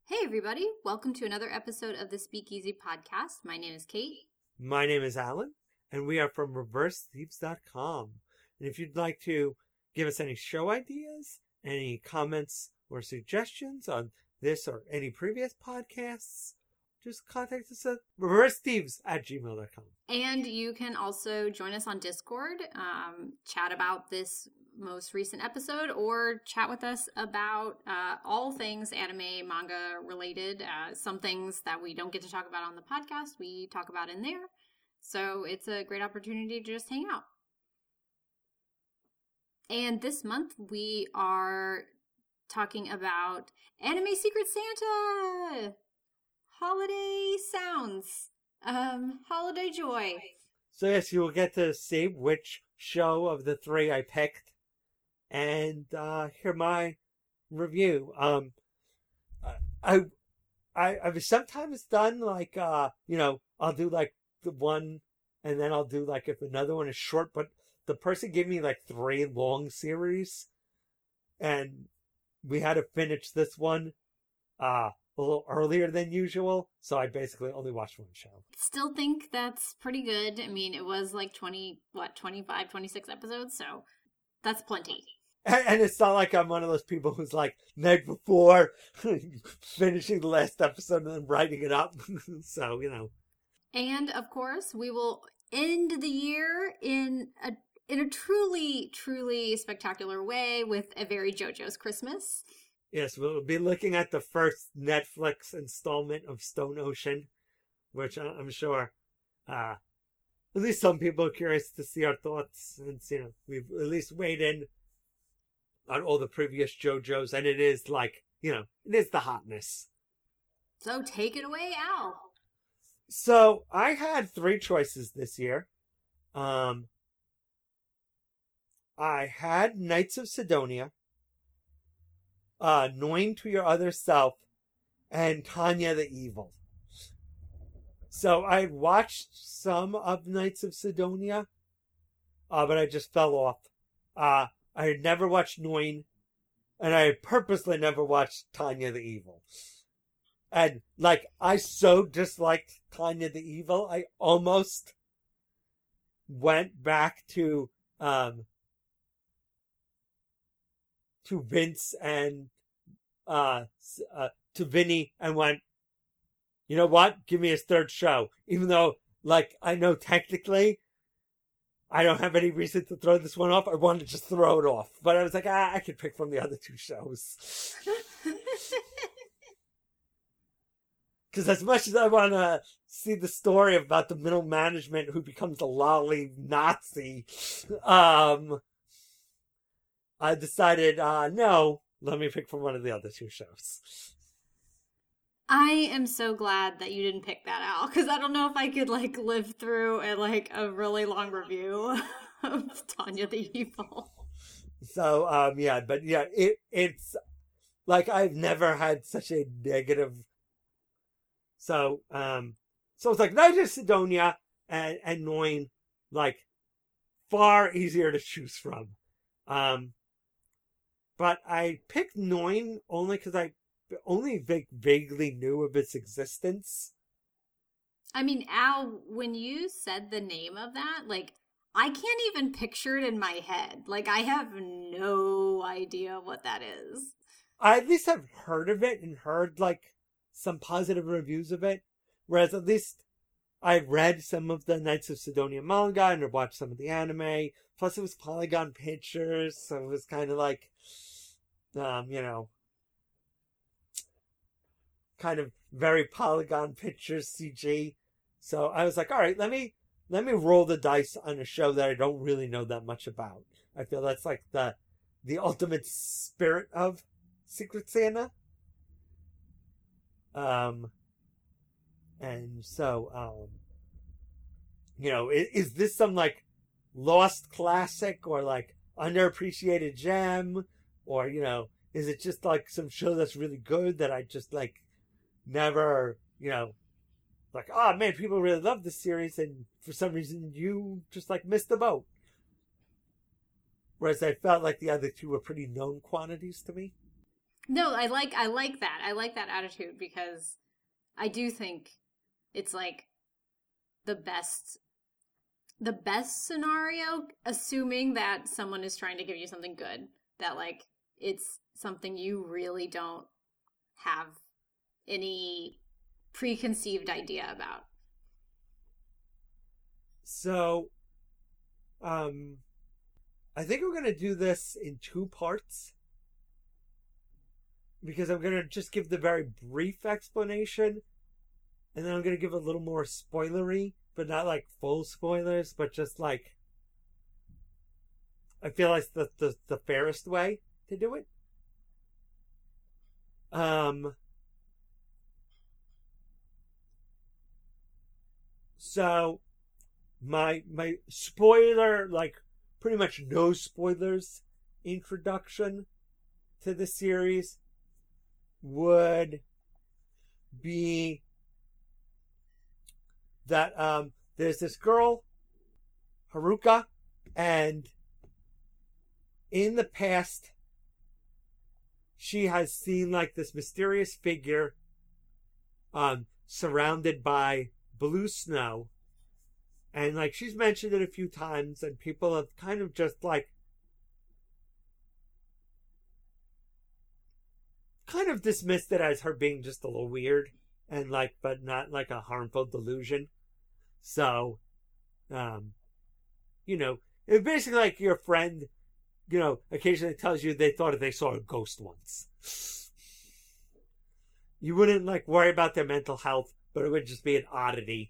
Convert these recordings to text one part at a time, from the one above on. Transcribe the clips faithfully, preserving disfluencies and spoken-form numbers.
Hey, everybody. Welcome to another episode of the Speakeasy Podcast. My name is Kate. My name is Alan, and we are from reverse thieves dot com. And if you'd like to give us any show ideas, any comments or suggestions on this or any previous podcasts, just contact us at reverse thieves at gmail dot com. And you can also join us on Discord, um, chat about this most recent episode, or chat with us about uh, all things anime, manga related. Uh, some things that we don't get to talk about on the podcast, we talk about in there. So it's a great opportunity to just hang out. And this month we are talking about Anime Secret Santa! Holiday sounds. Um, holiday joy. So yes, you will get to see which show of the three I picked and uh, hear my review. Um, I, I, I've sometimes done like, uh, you know, I'll do like the one and then I'll do like if another one is short, but the person gave me like three long series and we had to finish this one, uh, a little earlier than usual, so I basically only watched one show. Still think that's pretty good. I mean, it was like twenty, what, twenty-five, twenty-six episodes, so that's plenty. And, and it's not like I'm one of those people who's like, night before, finishing the last episode and then writing it up. So, you know. And, of course, we will end the year in a in a truly, truly spectacular way with a very JoJo's Christmas. Yes, we'll be looking at the first Netflix installment of Stone Ocean, which I'm sure uh, at least some people are curious to see our thoughts. Since, you know, we've at least weighed in on all the previous JoJo's, and it is like, you know, it is the hotness. So take it away, Al. So I had three choices this year. Um, I had Knights of Sidonia, Uh, Knowing to Your Other Self, and Tanya the Evil. So I watched some of Knights of Sidonia, uh, but I just fell off. Uh, I had never watched Knowing, and I had purposely never watched Tanya the Evil. And, like, I so disliked Tanya the Evil, I almost went back to, um, to Vince and uh, uh to Vinny and went, you know what? Give me his third show. Even though, like, I know technically I don't have any reason to throw this one off. I wanted to just throw it off. But I was like, ah, I could pick from the other two shows. Because as much as I want to see the story about the middle management who becomes a lolly Nazi, um... I decided, uh, no, let me pick from one of the other two shows. I am so glad that you didn't pick that out, because I don't know if I could, like, live through a, like, a really long review of Tanya the Evil. So, um, yeah, but yeah, it it's, like, I've never had such a negative, so, um, so it's like, Knights of Sidonia and, and Knowing, like, far easier to choose from. Um, But I picked Knowing only because I only vague, vaguely knew of its existence. I mean, Al, when you said the name of that, like, I can't even picture it in my head. Like, I have no idea what that is. I at least have heard of it and heard, like, some positive reviews of it. Whereas at least I've read some of the Knights of Sidonia manga and I've watched some of the anime. Plus it was Polygon Pictures, so it was kind of like, um, you know, kind of very Polygon Pictures C G. So I was like, all right, let me let me roll the dice on a show that I don't really know that much about. I feel that's like the the ultimate spirit of Secret Santa. Um, and so, um, you know, is, is this some like lost classic or like underappreciated gem? Or, you know, is it just like some show that's really good that I just like never, you know, like, oh man, people really love this series and for some reason you just like missed the boat. Whereas I felt like the other two were pretty known quantities to me. No, I like I like that. I like that attitude because I do think it's like the best the best scenario, assuming that someone is trying to give you something good, that like it's something you really don't have any preconceived idea about. So, um, I think we're going to do this in two parts because I'm going to just give the very brief explanation and then I'm going to give a little more spoilery, but not like full spoilers, but just like I feel like the the, the fairest way to do it. Um, so my my spoiler, like pretty much no spoilers introduction to the series would be that um there's this girl, Haruka, and in the past she has seen like this mysterious figure um surrounded by blue snow. And like she's mentioned it a few times and people have kind of just like kind of dismissed it as her being just a little weird and like but not like a harmful delusion. So um you know, it's basically like your friend, you know, occasionally tells you they thought they saw a ghost once. You wouldn't like worry about their mental health, but it would just be an oddity.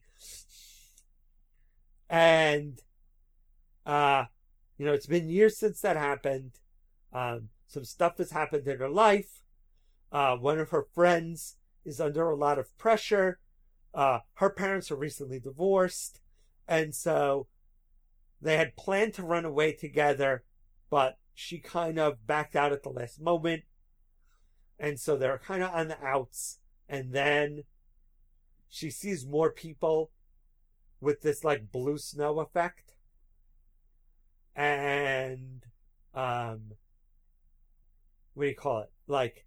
And uh you know, it's been years since that happened. Um some stuff has happened in her life. Uh one of her friends is under a lot of pressure. Uh her parents are recently divorced, and so they had planned to run away together, but she kind of backed out at the last moment. And so they're kind of on the outs. And then she sees more people with this like blue snow effect. And um what do you call it? Like,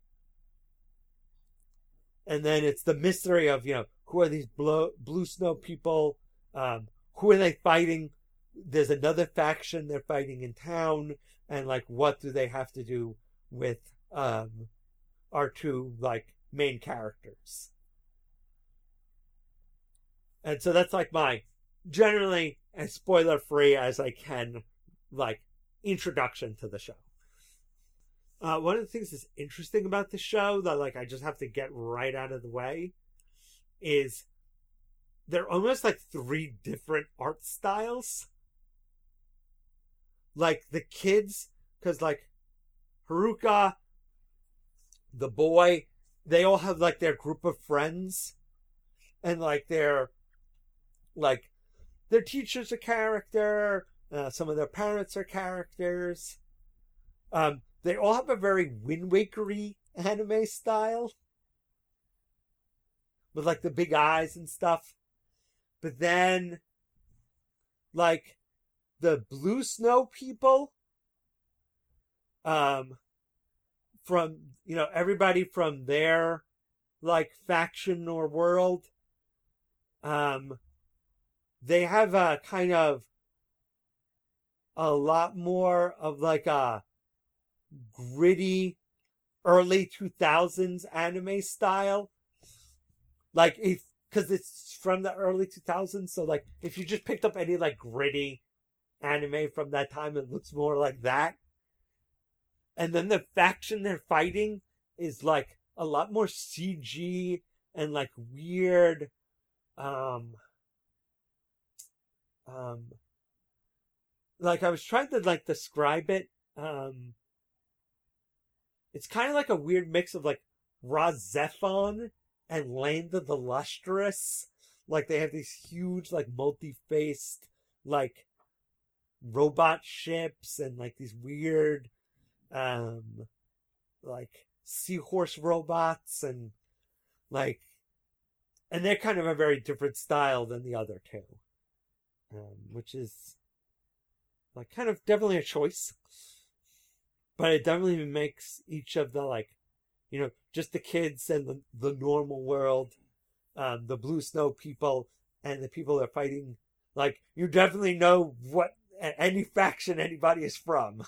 and then it's the mystery of, you know, who are these blue, blue snow people? Um, who are they fighting? There's another faction they're fighting in town, and like what do they have to do with um our two like main characters? And so that's like my generally as spoiler free as I can like introduction to the show. Uh, one of the things that's interesting about the show that like I just have to get right out of the way is they're almost like three different art styles. Like the kids, because like Haruka, the boy, they all have like their group of friends, and like their like their teacher's a character. Uh, some of their parents are characters. Um, they all have a very Wind Waker-y anime style, with like the big eyes and stuff. But then, like the blue snow people, um, from, you know, everybody from their like faction or world, um, they have a kind of a lot more of like a gritty early two thousands anime style. Like, if, because it's from the early two thousands, so like if you just picked up any like gritty anime from that time, it looks more like that. And then the faction they're fighting is like a lot more C G and like weird um um like I was trying to like describe it. Um it's kind of like a weird mix of like RahXephon and Land of the Lustrous. Like they have these huge like multi-faced like robot ships and like these weird um like seahorse robots, and like and they're kind of a very different style than the other two, um, which is like kind of definitely a choice, but it definitely makes each of the like you know, just the kids and the, the normal world, um, the Blue Snow people and the people that are fighting. Like, you definitely know what any faction anybody is from.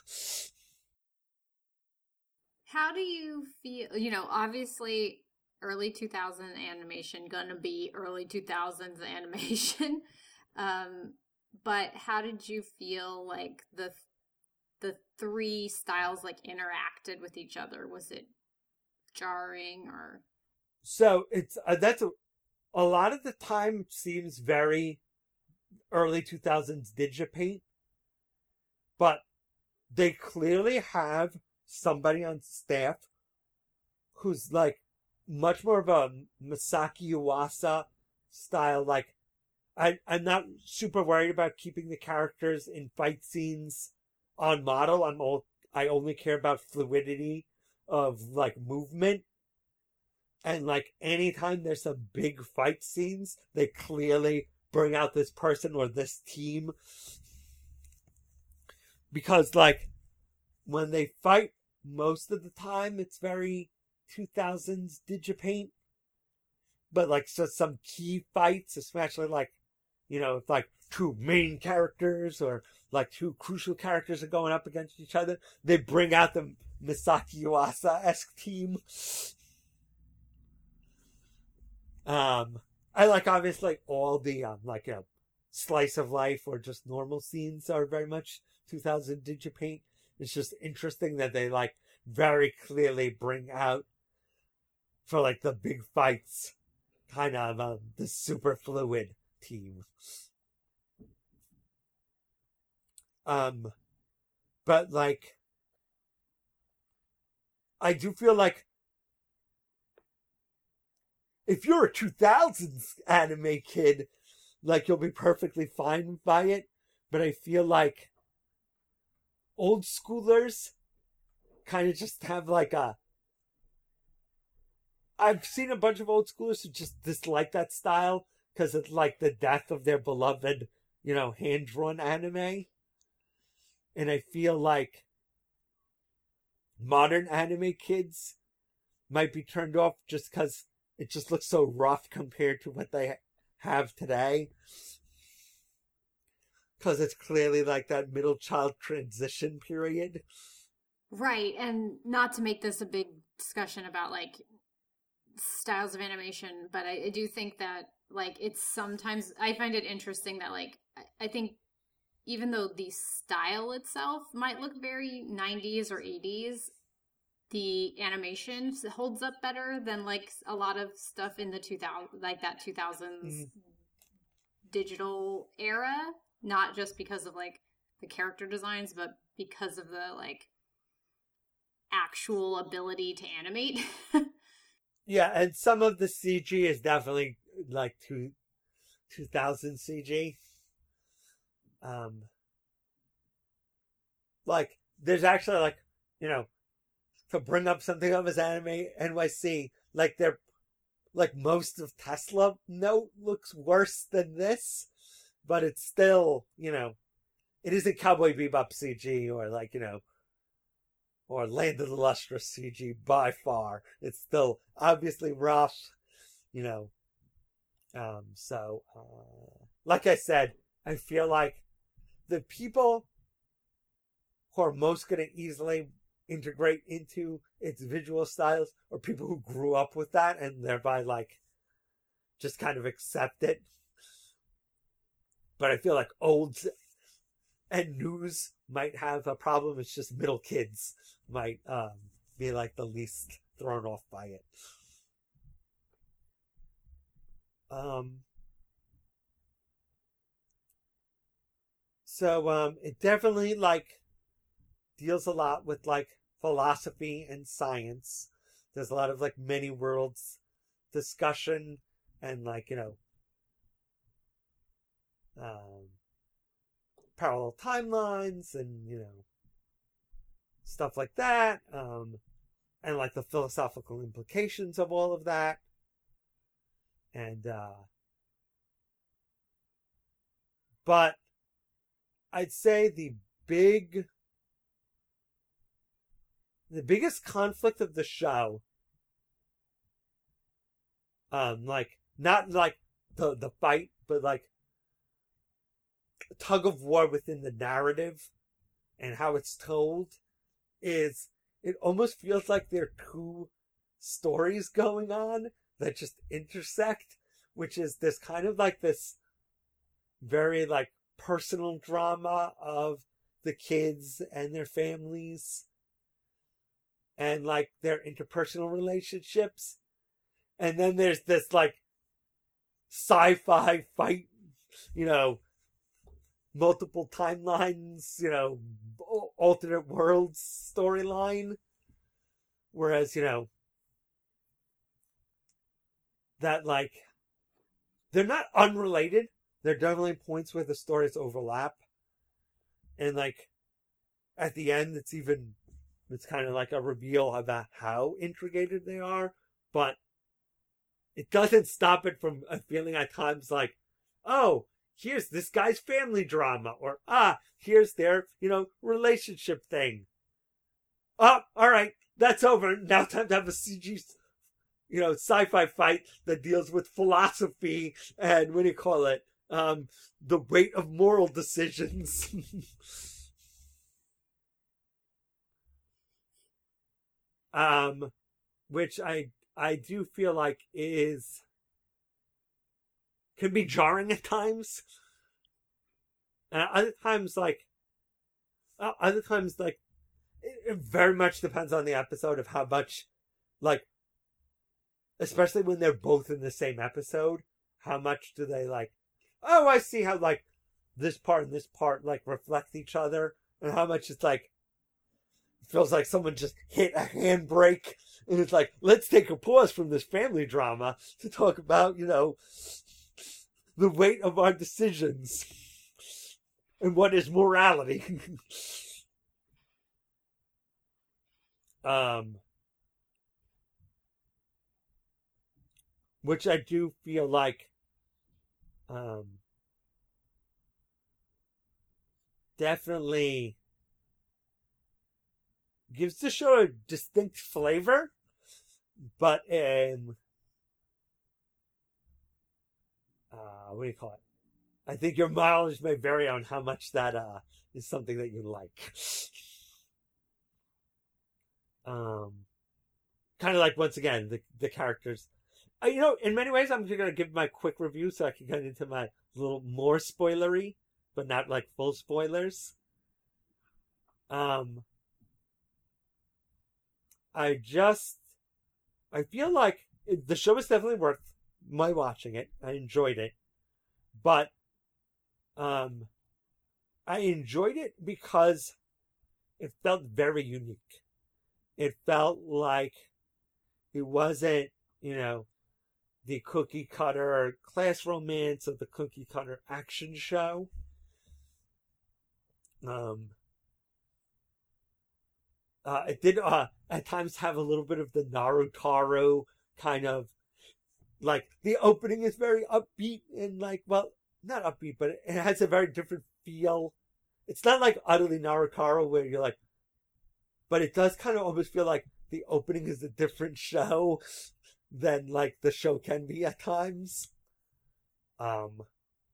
How do you feel, you know, obviously early two thousands animation gonna be early two thousands animation. um, but how did you feel like the the three styles like interacted with each other? Was it jarring or? So it's uh, that's a, a lot of the time seems very early two thousands Digipaint, but they clearly have somebody on staff who's like much more of a Masaki Yuasa style. Like, I, I'm not super worried about keeping the characters in fight scenes on model. I'm all, I only care about fluidity of like movement. And like anytime there's some big fight scenes, they clearly bring out this person or this team. Because like when they fight, most of the time it's very two thousands Digipaint. But like so some key fights, especially like, you know, if like two main characters or like two crucial characters are going up against each other, they bring out the Masaki Yuasa-esque team. Um, I like obviously all the um like you know, slice of life or just normal scenes are very much two thousand Digipaint. It's just interesting that they like very clearly bring out for like the big fights kind of uh, the super fluid team. Um, but like I do feel like if you're a two thousands anime kid, like you'll be perfectly fine by it. But I feel like old schoolers kind of just have like a. I've seen a bunch of old schoolers who just dislike that style because it's like the death of their beloved, you know, hand drawn anime. And I feel like modern anime kids might be turned off just because it just looks so rough compared to what they have today. Because it's clearly like that middle child transition period. Right, and not to make this a big discussion about like styles of animation, but I, I do think that like it's sometimes, I find it interesting that like, I, I think even though the style itself might look very nineties or eighties, the animation holds up better than like a lot of stuff in the two thousands, like that two thousands mm. digital era. Not just because of like the character designs, but because of the like actual ability to animate. Yeah, and some of the C G is definitely like two, 2000 C G. Um, like there's actually like, you know, to bring up something of as Anime N Y C, like they're like most of Tesla Note looks worse than this, but it's still, you know, it isn't Cowboy Bebop C G or like, you know, or Land of the Lustrous C G by far. It's still obviously rough, you know. Um, so, uh, like I said, I feel like the people who are most going to easily integrate into its visual styles are people who grew up with that and thereby like just kind of accept it. But I feel like old and news might have a problem. It's just middle kids might um, be like the least thrown off by it. Um, so um, it definitely like deals a lot with like philosophy and science. There's a lot of like many worlds discussion and like, you know, um, parallel timelines and, you know, stuff like that. Um, and like the philosophical implications of all of that. And, uh, but I'd say the big, the biggest conflict of the show Um, like, not like the, the fight, but like tug of war within the narrative and how it's told is, it almost feels like there are two stories going on that just intersect, which is this kind of like this very like personal drama of the kids and their families and like their interpersonal relationships. And then there's this like sci-fi fight, you know, multiple timelines, you know, alternate worlds storyline. Whereas, you know, that like, they're not unrelated. There are definitely points where the stories overlap. And like, at the end, it's even, it's kind of like a reveal about how integrated they are. But it doesn't stop it from feeling at times like, oh, here's this guy's family drama. Or, ah, here's their, you know, relationship thing. Oh, all right, that's over. Now time to have a C G, you know, sci-fi fight that deals with philosophy and, what do you call it? Um, the weight of moral decisions. um, which I, I do feel like is, can be jarring at times. And other times, like, uh, other times, like, it, it very much depends on the episode of how much, like, especially when they're both in the same episode, how much do they, like, oh, I see how, like, this part and this part, like, reflect each other, and how much it's, like, it feels like someone just hit a handbrake, and it's like, let's take a pause from this family drama to talk about, you know, the weight of our decisions, and what is morality. um, which I do feel like, Um, definitely gives the show a distinct flavor, but um, uh, what do you call it? I think your mileage may vary on how much that uh is something that you like. um, kind of like, once again, the the characters. Uh, you know, in many ways, I'm just going to give my quick review so I can get into my little more spoilery, but not like full spoilers. Um, I just, I feel like it, the show is definitely worth my watching it. I enjoyed it, but, um, I enjoyed it because it felt very unique. It felt like it wasn't, you know, the cookie cutter class romance of the cookie cutter action show. Um, uh, it did uh, at times have a little bit of the Naruto kind of, like, the opening is very upbeat and, like, well, not upbeat, but it has a very different feel. It's not like utterly Naruto where you're like, but it does kind of almost feel like the opening is a different show than, like, the show can be at times. Um,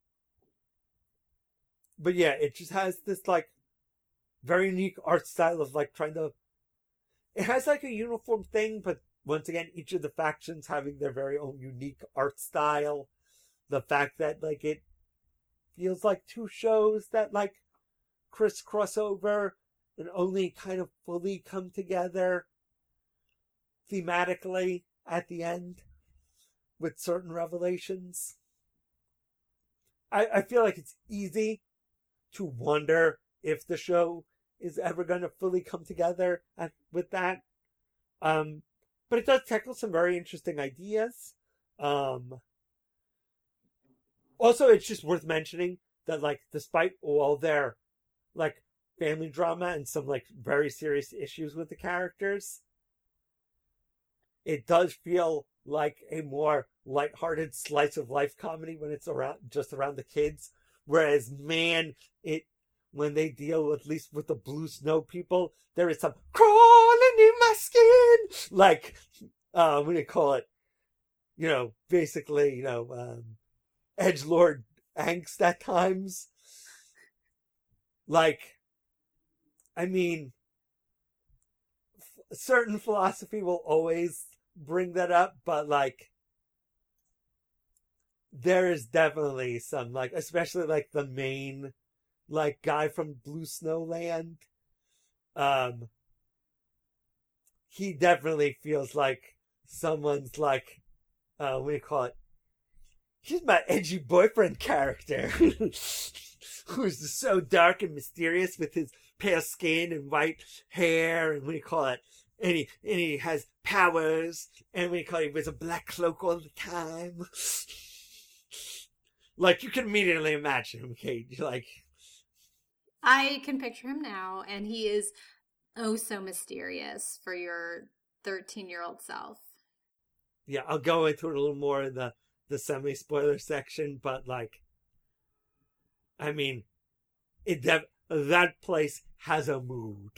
but yeah, it just has this, like, very unique art style of, like, trying to, it has, like, a uniform thing, but once again, each of the factions having their very own unique art style. The fact that, like, it feels like two shows that, like, crisscross over and only kind of fully come together thematically at the end with certain revelations. I, I feel like it's easy to wonder if the show is ever going to fully come together at, with that. Um, but it does tackle some very interesting ideas. Um, also, it's just worth mentioning that, like, despite all their, like, family drama and some, like, very serious issues with the characters, it does feel like a more lighthearted slice of life comedy when it's around, just around the kids. Whereas, man, it, when they deal at least with the Blue Snow people, there is some crawling in my skin. Like, uh, what do you call it? you know, basically, you know, um, edgelord angst at times. Like, I mean, f- certain philosophy will always bring that up, but like, there is definitely some, like, especially like the main, like, guy from Blue Snowland. Um, he definitely feels like someone's like, uh, what do you call it? He's my edgy boyfriend character. Who's just so dark and mysterious with his pale skin and white hair, and what do you call it? And he, and he has powers, and what do you call it? He wears a black cloak all the time. Like, you can immediately imagine him, Kate. Like, I can picture him now, and he is oh so mysterious for your thirteen-year-old self. Yeah, I'll go into it a little more in the, the semi-spoiler section, but like, I mean, it def- that place has a mood.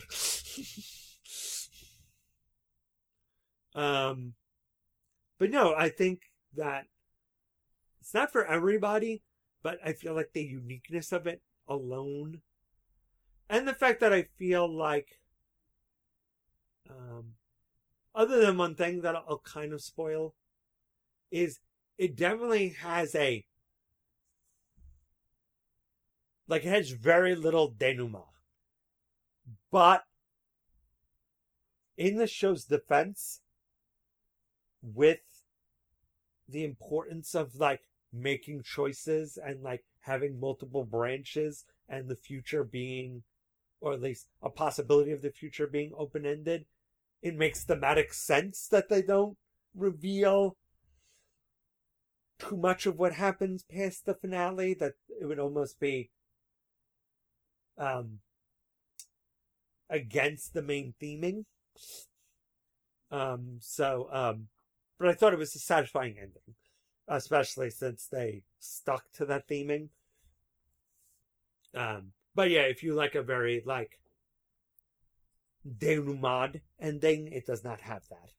um, but no, I think that it's not for everybody, but I feel like the uniqueness of it alone, and the fact that I feel like, um, other than one thing that I'll kind of spoil, is it definitely has a, like, it has very little denouement. But in the show's defense, with the importance of, like, making choices and, like, having multiple branches and the future being, or at least a possibility of the future being open-ended, it makes thematic sense that they don't reveal too much of what happens past the finale, that it would almost be um, against the main theming. Um, so, um, but I thought it was a satisfying ending, especially since they stuck to that theming. Um, but yeah, if you like a very, like, denouement ending, it does not have that.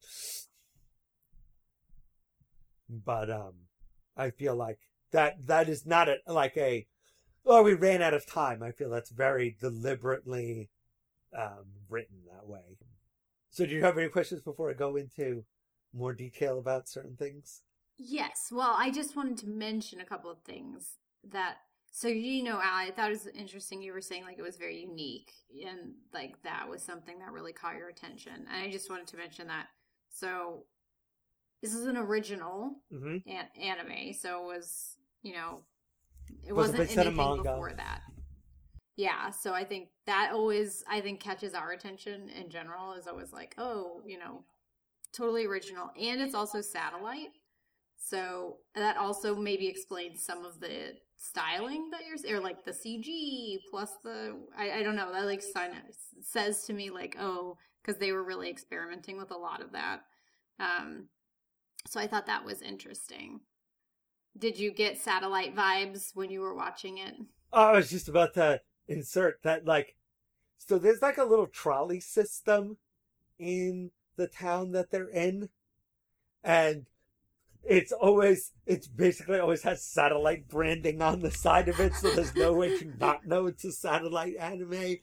But, um, I feel like that, that is not a, like a, oh, we ran out of time. I feel that's very deliberately, um, written that way. So do you have any questions before I go into more detail about certain things? Yes. Well, I just wanted to mention a couple of things that, so, you know, Al, I thought it was interesting. You were saying like it was very unique, and like that was something that really caught your attention. And I just wanted to mention that. So this is an original Mm-hmm. an- anime. So it was, you know, it Was a wasn't big set of anything manga. before that. Yeah, so I think that always, I think, catches our attention in general, is always like, oh, you know, totally original. And it's also satellite. So that also maybe explains some of the styling that you're, or like the C G plus the, I, I don't know, that like sign, says to me like, oh, because they were really experimenting with a lot of that. Um, so I thought that was interesting. Did you get satellite vibes when you were watching it? Oh, I was just about to insert that, like, so there's like a little trolley system in the town that they're in, and it's always, it's basically always has satellite branding on the side of it, so there's no way to not know it's a satellite anime.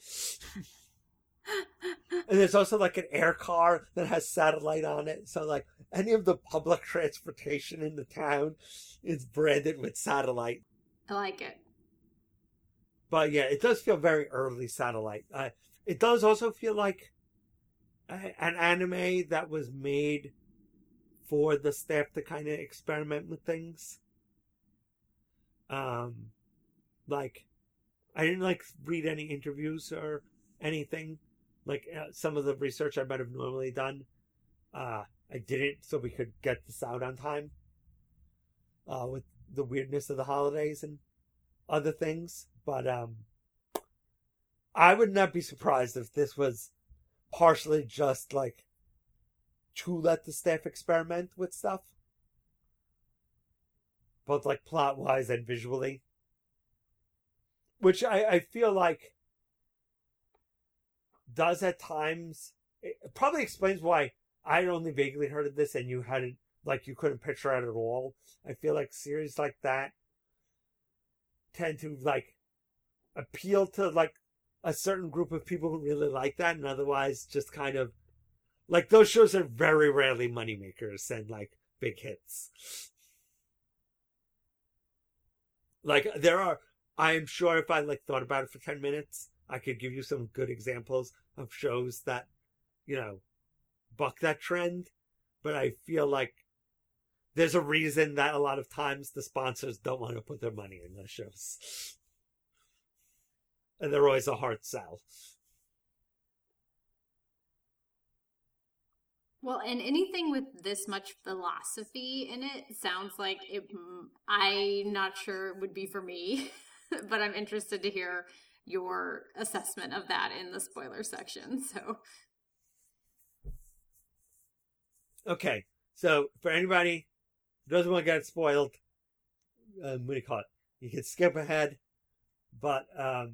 And there's also like an air car that has satellite on it, so like any of the public transportation in the town is branded with satellite. I like it. But yeah, it does feel very early satellite. Uh, it does also feel like a, an anime that was made for the staff to kind of experiment with things. Um, like, I didn't like read any interviews or anything. Like uh, some of the research I might have normally done, uh, I didn't, so we could get this out on time. Uh, with the weirdness of the holidays and other things. But um, I would not be surprised if this was partially just like to let the staff experiment with stuff, both like plot wise and visually, which I, I feel like does at times. It probably explains why I only vaguely heard of this and you hadn't like you couldn't picture it at all. I feel like series like that tend to like appeal to like a certain group of people who really like that, and otherwise just kind of like those shows are very rarely moneymakers and like big hits. Like there are, I am sure if I like thought about it for ten minutes, I could give you some good examples of shows that, you know, buck that trend. But I feel like there's a reason that a lot of times the sponsors don't want to put their money in those shows. And they're always a hard sell. Well, and anything with this much philosophy in it sounds like it, I'm not sure it would be for me, but I'm interested to hear your assessment of that in the spoiler section. So, okay. So for anybody who doesn't want to get spoiled, um, what do you call it? You can skip ahead. But, um,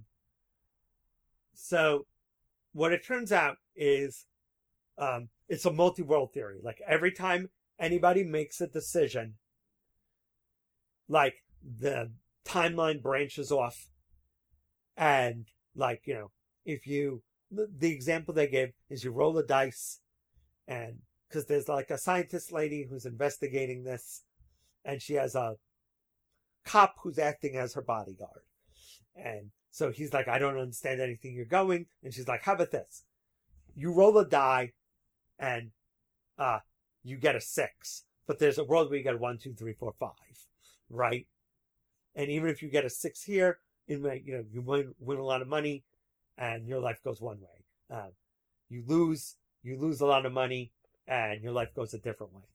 so what it turns out is, um, it's a multi-world theory. Like every time anybody makes a decision, like the timeline branches off. And like, you know, if you, the example they gave is you roll a dice, and because there's like a scientist lady who's investigating this, and she has a cop who's acting as her bodyguard. And so he's like, I don't understand anything you're going. And she's like, how about this? You roll a die, and uh, you get a six. But there's a world where you get a one, two, three, four, five, right? And even if you get a six here, in you know, you win, win a lot of money, and your life goes one way. Uh, you lose, you lose a lot of money, and your life goes a different way.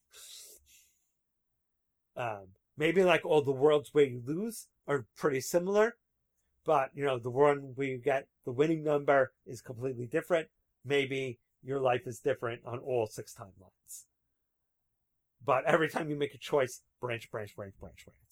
Um, maybe like all the worlds where you lose are pretty similar, but you know, the one where you get the winning number is completely different. Maybe your life is different on all six timelines. But every time you make a choice, branch, branch, branch, branch, branch.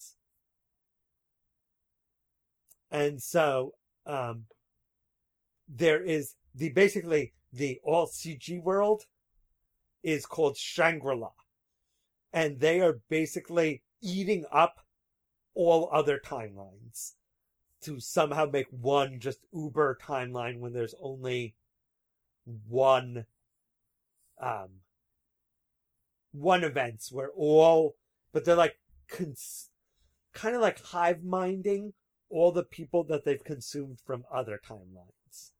And so, um, there is the, basically the all C G world is called Shangri-La. And they are basically eating up all other timelines to somehow make one just uber timeline when there's only one, um, one events where all, but they're like, cons- kind of like hive minding all the people that they've consumed from other timelines.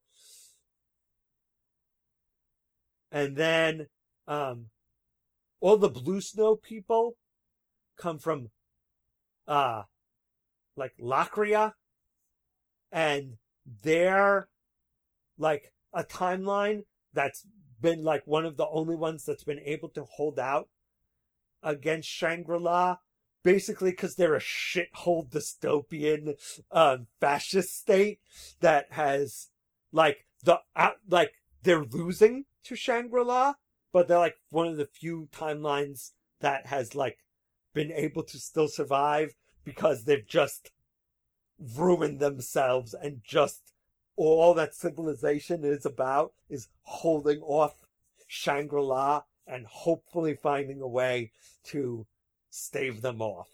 And then, um, all the Blue Snow people come from, uh, like Lacria, and they're like a timeline that's been like one of the only ones that's been able to hold out against Shangri-La, basically because they're a shithole dystopian um, fascist state that has like the uh, like they're losing to Shangri-La, but they're like one of the few timelines that has like been able to still survive because they've just ruined themselves, and just all that civilization is about is holding off Shangri-La and hopefully finding a way to stave them off.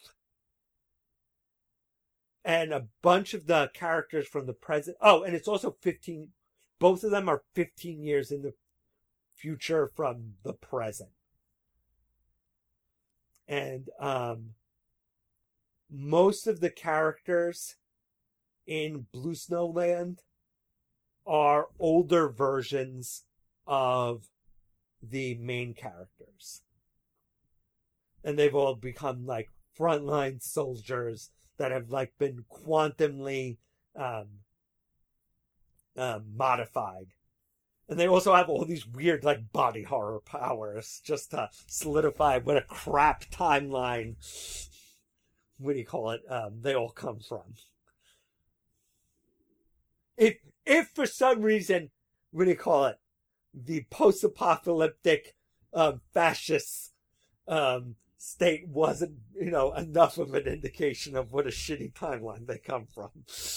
And a bunch of the characters from the present, oh, and it's also fifteen, both of them are fifteen years in the future from the present. And um, most of the characters in Blue Snow Land are older versions of the main characters. And they've all become like frontline soldiers that have like been quantumly um, uh, modified. And they also have all these weird like body horror powers just to solidify what a crap timeline, what do you call it, um, they all come from. If, if for some reason, what do you call it, the post-apocalyptic um, fascist um, state wasn't, you know, enough of an indication of what a shitty timeline they come from.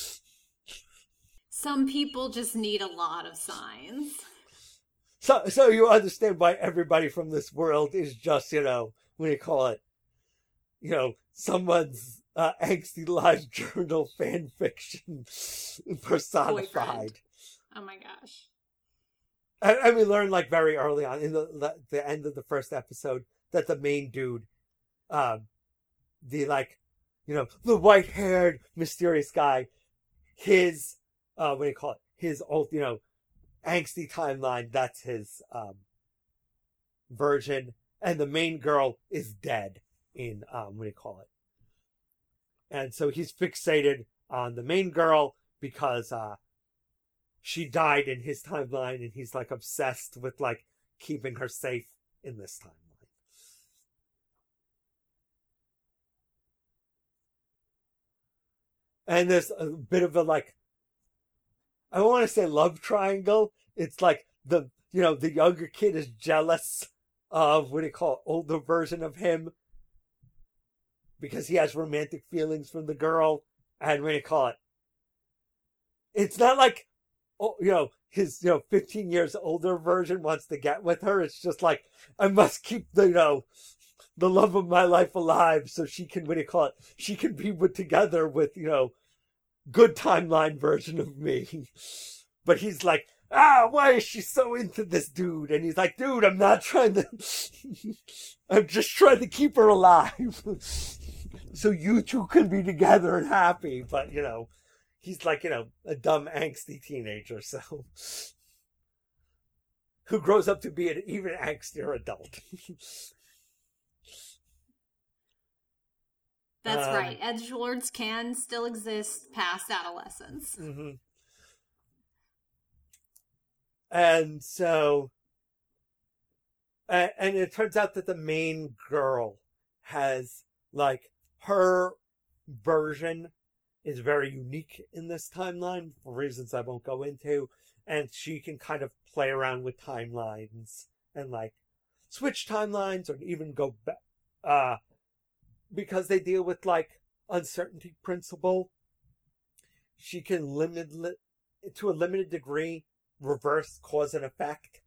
Some people just need a lot of signs. So, so you understand why everybody from this world is just, you know, what do you call it? You know, someone's uh, angsty live journal fan fiction personified. Boyfriend. Oh my gosh. And, and we learned, like, very early on in the the end of the first episode that the main dude, um, the, like, you know, the white-haired, mysterious guy, his, uh, what do you call it? His old, you know, angsty timeline, that's his, um, version. And the main girl is dead in, um, what do you call it? And so he's fixated on the main girl because, uh, she died in his timeline, and he's, like, obsessed with, like, keeping her safe in this timeline. And there's a bit of a, like, I don't want to say love triangle. It's like the, you know, the younger kid is jealous of, what do you call it, older version of him because he has romantic feelings from the girl. And what do you call it? It's not like, oh, you know, his, you know, fifteen years older version wants to get with her. It's just like, I must keep the, you know, the love of my life alive so she can, what do you call it? She can be with, together with, you know, good timeline version of me. But he's like, ah, why is she so into this dude? And he's like, dude, I'm not trying to, I'm just trying to keep her alive. So you two can be together and happy. But, you know, he's like, you know, a dumb, angsty teenager, so. Who grows up to be an even angstier adult. That's um, right. Edgelords can still exist past adolescence. Mm-hmm. And so, and, and it turns out that the main girl has, like, her version is very unique in this timeline for reasons I won't go into. And she can kind of play around with timelines and, like, switch timelines or even go back, uh, because they deal with, like, uncertainty principle. She can limit, li- to a limited degree, reverse cause and effect.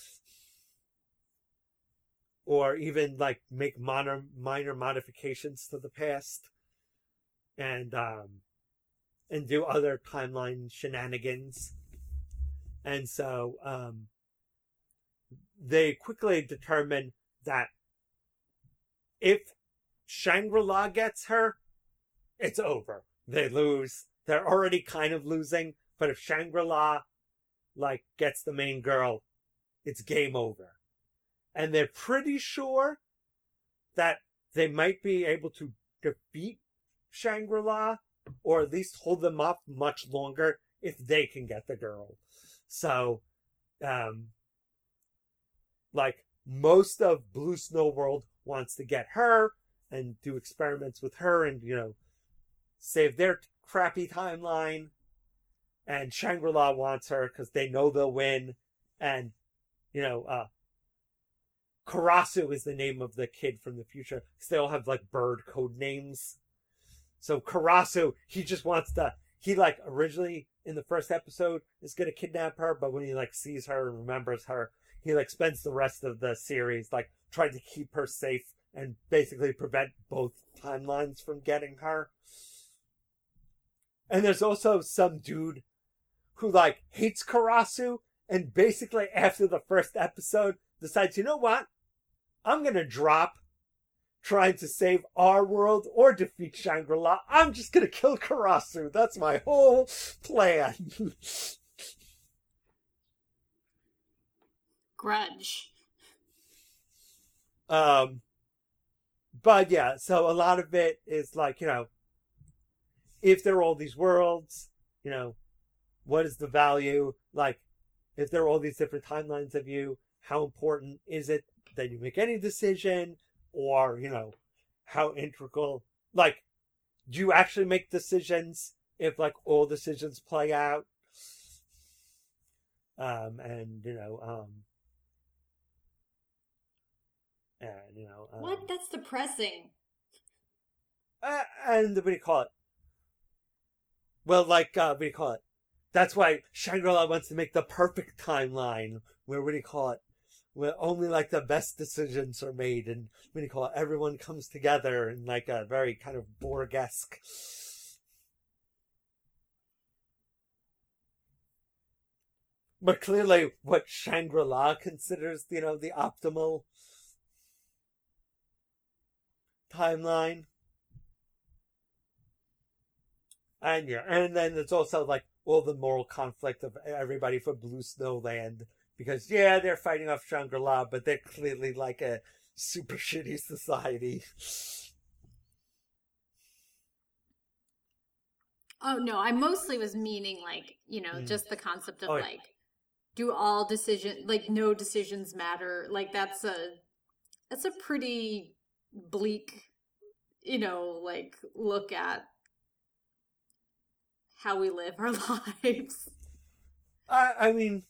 Or even, like, make minor, minor modifications to the past. And, um, and do other timeline shenanigans. And so, um, they quickly determine that if Shangri-La gets her, it's over. They lose. They're already kind of losing, but if Shangri-La, like, gets the main girl, it's game over. And they're pretty sure that they might be able to defeat Shangri-La, or at least hold them off much longer if they can get the girl. So, um, like, most of Blue Snow World wants to get her and do experiments with her and, you know, save their crappy timeline. And Shangri-La wants her because they know they'll win. And, you know, uh, Karasu is the name of the kid from the future because they all have, like, bird code names. So Karasu, he just wants to, he, like, originally in the first episode is going to kidnap her, but when he, like, sees her and remembers her, he, like, spends the rest of the series, like, trying to keep her safe and basically prevent both timelines from getting her. And there's also some dude who, like, hates Karasu and basically after the first episode decides, you know what? I'm going to drop trying to save our world or defeat Shangri-La. I'm just going to kill Karasu. That's my whole plan. Grudge. Um, but yeah, so a lot of it is like, you know, if there are all these worlds, you know, what is the value? Like, if there are all these different timelines of you, how important is it that you make any decision? Or, you know, how integral, like, do you actually make decisions if, like, all decisions play out? Um, and, you know, um, and, you know, um, what? That's depressing. Uh, and what do you call it? Well, like, uh, what do you call it? That's why Shangri-La wants to make the perfect timeline where, what do you call it? where only like the best decisions are made, and what do you call it? Everyone comes together in like a very kind of Borg-esque. But clearly, what Shangri-La considers, you know, the optimal timeline. And yeah, and then it's also like all the moral conflict of everybody for Blue Snowland. Because, yeah, they're fighting off Shangri-La, but they're clearly like a super shitty society. Oh, no, I mostly was meaning, like, you know, mm. just the concept of, oh, like, do all decisions, like, no decisions matter. Like, that's a, that's a pretty bleak, you know, like, look at how we live our lives. I, I mean,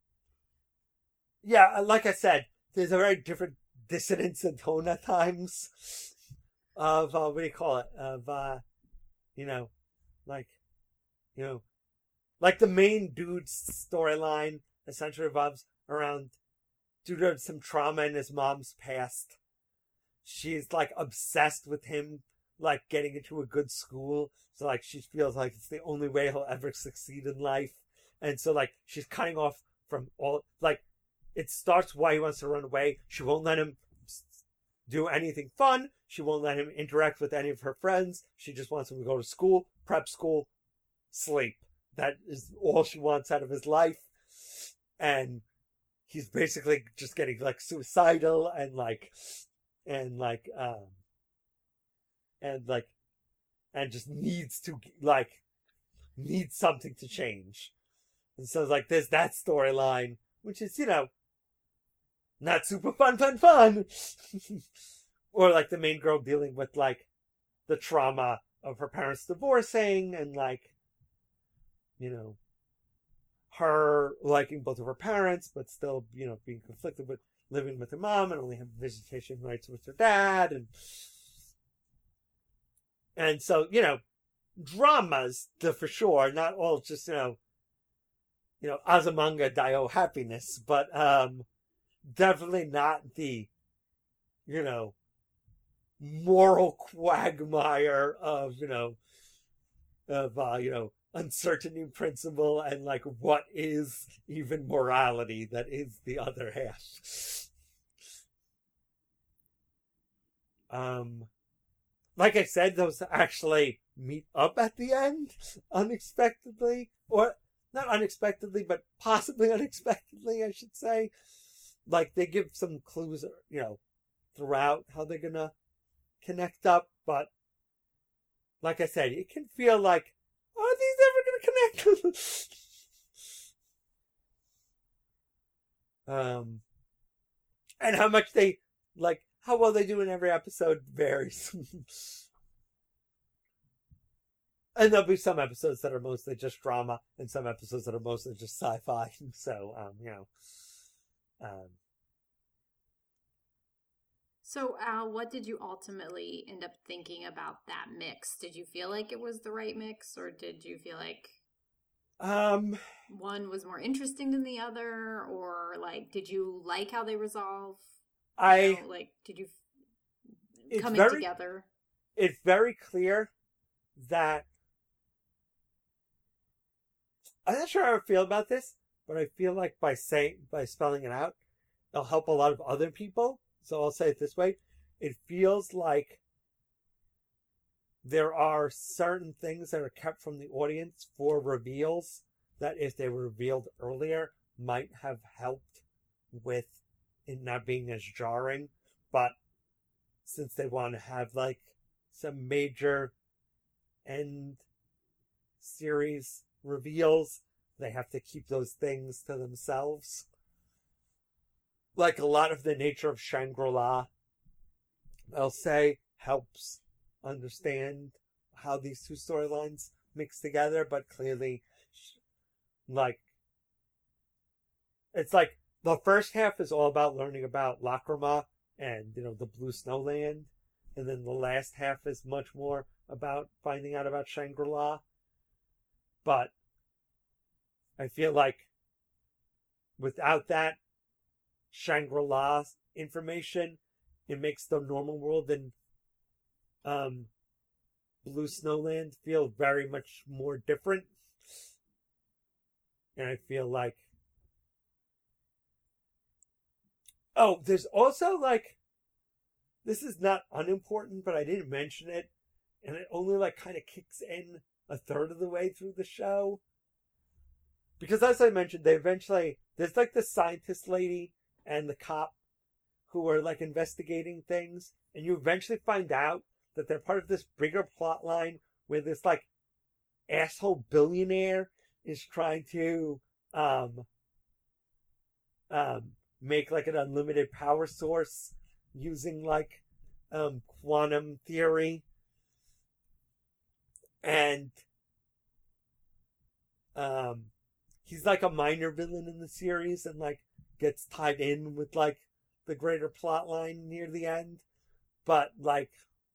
yeah, like I said, there's a very different dissonance in tone at times of, uh, what do you call it, of, uh, you know, like, you know, like the main dude's storyline essentially revolves around, due to some trauma in his mom's past, she's, like, obsessed with him, like, getting into a good school, so, like, she feels like it's the only way he'll ever succeed in life, and so, like, she's cutting off from all, like, it starts why he wants to run away. She won't let him do anything fun. She won't let him interact with any of her friends. She just wants him to go to school, prep school, sleep. That is all she wants out of his life. And he's basically just getting, like, suicidal and, like, and, like, um, and, like, and just needs to, like, needs something to change. And so, like, there's that storyline, which is, you know, not super fun, fun, fun. Or, like, the main girl dealing with, like, the trauma of her parents divorcing and, like, you know, her liking both of her parents, but still, you know, being conflicted with living with her mom and only having visitation rights with her dad. And, and so, you know, dramas, the, for sure, not all just, you know, you know, Azumanga Daioh happiness, but, um, definitely not the, you know, moral quagmire of, you know, of, uh, you know, uncertainty principle and, like, what is even morality that is the other half. Um, like I said, those actually meet up at the end unexpectedly, or not unexpectedly, but possibly unexpectedly, I should say. Like, they give some clues, you know, throughout how they're gonna connect up, but like I said, it can feel like, are these ever gonna connect? um, and how much they, like, how well they do in every episode varies. And there'll be some episodes that are mostly just drama, and some episodes that are mostly just sci-fi. So, um, you know. Um, so, Al, what did you ultimately end up thinking about that mix? Did you feel like it was the right mix, or did you feel like um, one was more interesting than the other, or like, did you like how they resolve? I you know, like, did you come in together? It's very clear that I'm not sure how I feel about this, but I feel like by saying, by spelling it out, it'll help a lot of other people. So I'll say it this way. It feels like there are certain things that are kept from the audience for reveals that if they were revealed earlier might have helped with it not being as jarring. But since they want to have, like, some major end series reveals, they have to keep those things to themselves. Like, a lot of the nature of Shangri-La, I'll say, helps understand how these two storylines mix together, but clearly, like, it's like, the first half is all about learning about Lacrima and, you know, the Blue Snowland, and then the last half is much more about finding out about Shangri-La. But I feel like without that, Shangri-La information. It makes the normal world in um, Blue Snowland feel very much more different. And I feel like... Oh, there's also, like... This is not unimportant, but I didn't mention it. And it only, like, kind of kicks in a third of the way through the show. Because as I mentioned, they eventually... There's, like, the scientist lady and the cop who are, like, investigating things. And you eventually find out that they're part of this bigger plot line where this, like, asshole billionaire is trying to um, um, make, like, an unlimited power source using, like, um, quantum theory. And um, he's, like, a minor villain in the series and, like, gets tied in with, like, the greater plot line near the end. But, like,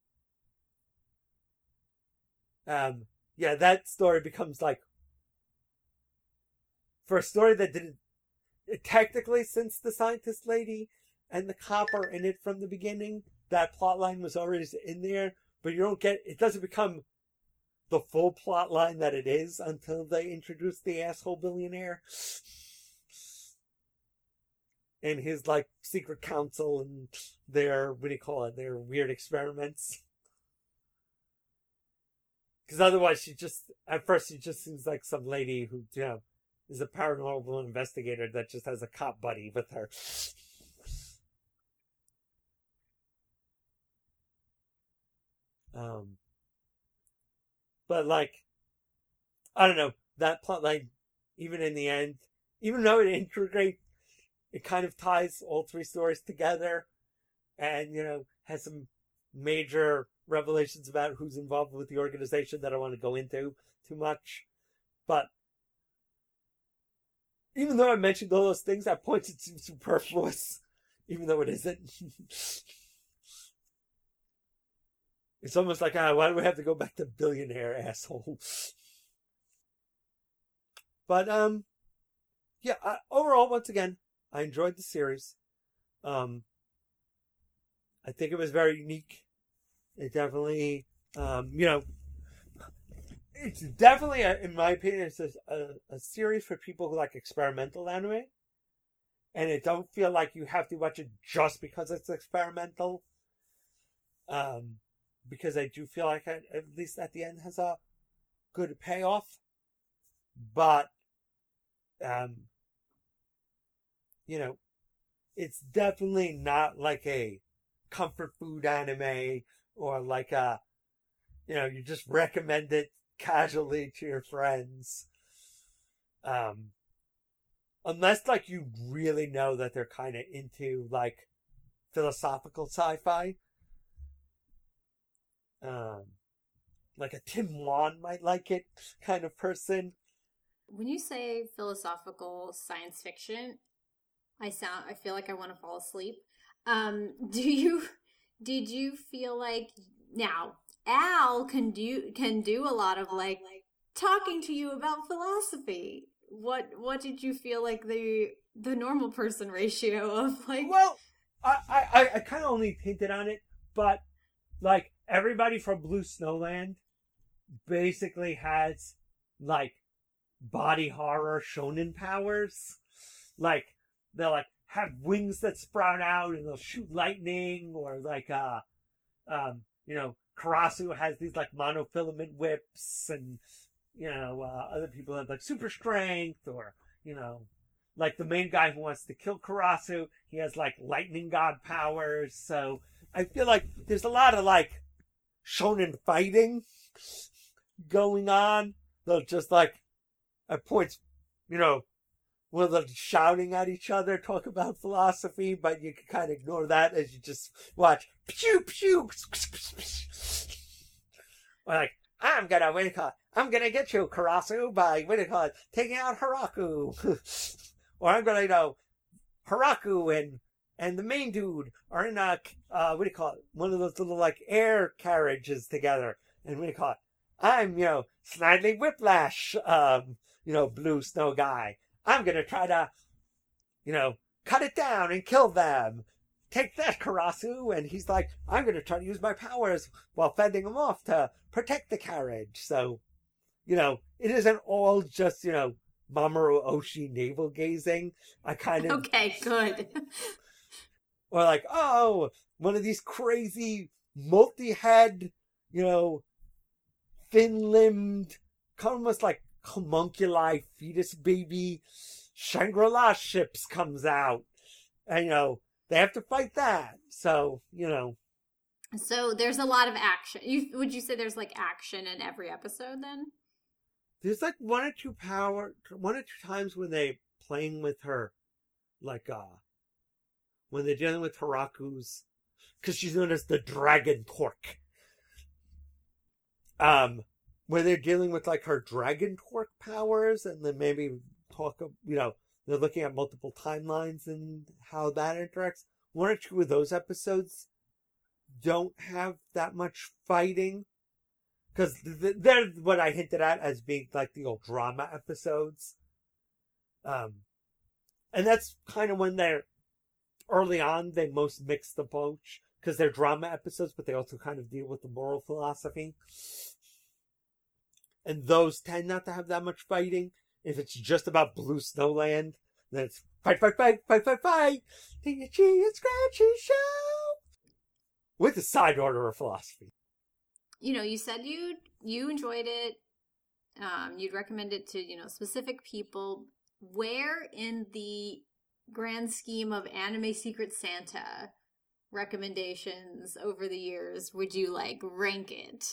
um, yeah, that story becomes, like, for a story that didn't, technically, since the scientist lady and the cop are in it from the beginning, that plot line was already in there, but you don't get, it doesn't become the full plot line that it is until they introduce the asshole billionaire and his, like, secret council and their, what do you call it, their weird experiments. Because otherwise she just, at first she just seems like some lady who, you know, is a paranormal investigator that just has a cop buddy with her. Um, but, like, I don't know, that plot line, even in the end, even though it integrates, it kind of ties all three stories together and, you know, has some major revelations about who's involved with the organization that I want to go into too much. But even though I mentioned all those things, at points it seems superfluous, even though it isn't. It's almost like, ah, why do we have to go back to billionaire asshole? But, um, yeah, I, overall, once again, I enjoyed the series. Um, I think it was very unique. It definitely, um, you know, it's definitely, a, in my opinion, it's a, a, a series for people who like experimental anime. And it don't feel like you have to watch it just because it's experimental. Um, because I do feel like it, at least at the end, has a good payoff. But, um, you know, it's definitely not like a comfort food anime or like a, you know, you just recommend it casually to your friends. Um, unless, like, you really know that they're kind of into, like, philosophical sci-fi. Um, like a Tim Wan might like it kind of person. When you say philosophical science fiction, I sound, I feel like I want to fall asleep. Um, do you, did you feel like, now, Al can do, can do a lot of, like, talking to you about philosophy. What, what did you feel like the, the normal person ratio of, like? Well, I, I, I kind of only hinted on it, but, like, everybody from Blue Snowland basically has, like, body horror shonen powers. Like, they'll, like, have wings that sprout out and they'll shoot lightning, or, like, uh, um, you know, Karasu has these, like, monofilament whips, and, you know, uh, other people have, like, super strength, or, you know, like the main guy who wants to kill Karasu, he has, like, lightning god powers. So I feel like there's a lot of, like, shonen fighting going on. They'll just, like, at points, you know, where they're shouting at each other, talk about philosophy, but you can kind of ignore that as you just watch pew pew. Or like, I'm gonna, what do you call it? I'm gonna get you, Karasu, by, what do you call it, taking out Haraku. Or I'm gonna, you know, Haraku and and the main dude are in a, uh, what do you call it, one of those little, like, air carriages together. And what do you call it? I'm, you know, Snidely Whiplash, um, you know, Blue Snow guy. I'm gonna try to, you know, cut it down and kill them. Take that, Karasu. And he's like, I'm going to try to use my powers while fending him off to protect the carriage. So, you know, it isn't all just, you know, Mamoru Oshii navel gazing. I kind of... Okay, good. Or like, oh, one of these crazy multi-head, you know, thin-limbed, almost like homunculi fetus baby Shangri-La ships comes out. And, you know, they have to fight that. So, you know. So there's a lot of action. You, would you say there's like action in every episode then? There's like one or two power, one or two times when they playing with her, like, uh, when they're dealing with Haraku's, because she's known as the Dragon Torque. Um, where they're dealing with like her Dragon Torque powers, and then maybe talk, you know, they're looking at multiple timelines and how that interacts. One or two of those episodes don't have that much fighting, because they're what I hinted at as being like the old drama episodes. Um, and that's kind of when they're early on, they most mix the poach, because they're drama episodes, but they also kind of deal with the moral philosophy. And those tend not to have that much fighting. If it's just about Blue Snowland, then it's fight, fight, fight, fight, fight, fight, the Itchy and Scratchy Show! With a side order of philosophy. You know, you said you you enjoyed it. Um, you'd recommend it to, you know, specific people. Where in the grand scheme of Anime Secret Santa recommendations over the years would you like rank it?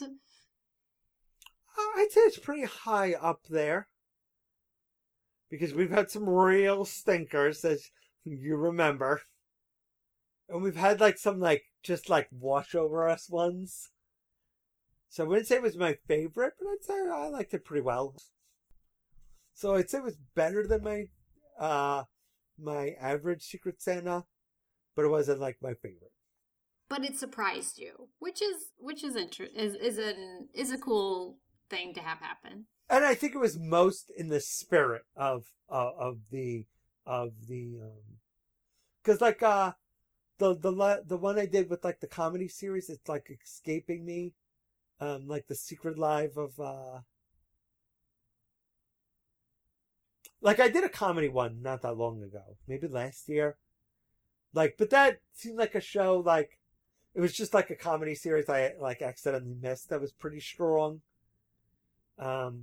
I'd say it's pretty high up there, because we've had some real stinkers, as you remember, and we've had like some like just like wash over us ones. So I wouldn't say it was my favorite, but I'd say I liked it pretty well. So I'd say it was better than my uh my average Secret Santa, but it wasn't like my favorite. But it surprised you, which is which is inter- is is an is a cool thing to have happen. And I think it was most in the spirit of uh, of the of the um because like uh the the the one I did with like the comedy series, it's like escaping me, um like the Secret Life of uh like I did a comedy one not that long ago, maybe last year. Like, but that seemed like a show, like it was just like a comedy series I like accidentally missed that was pretty strong. Um,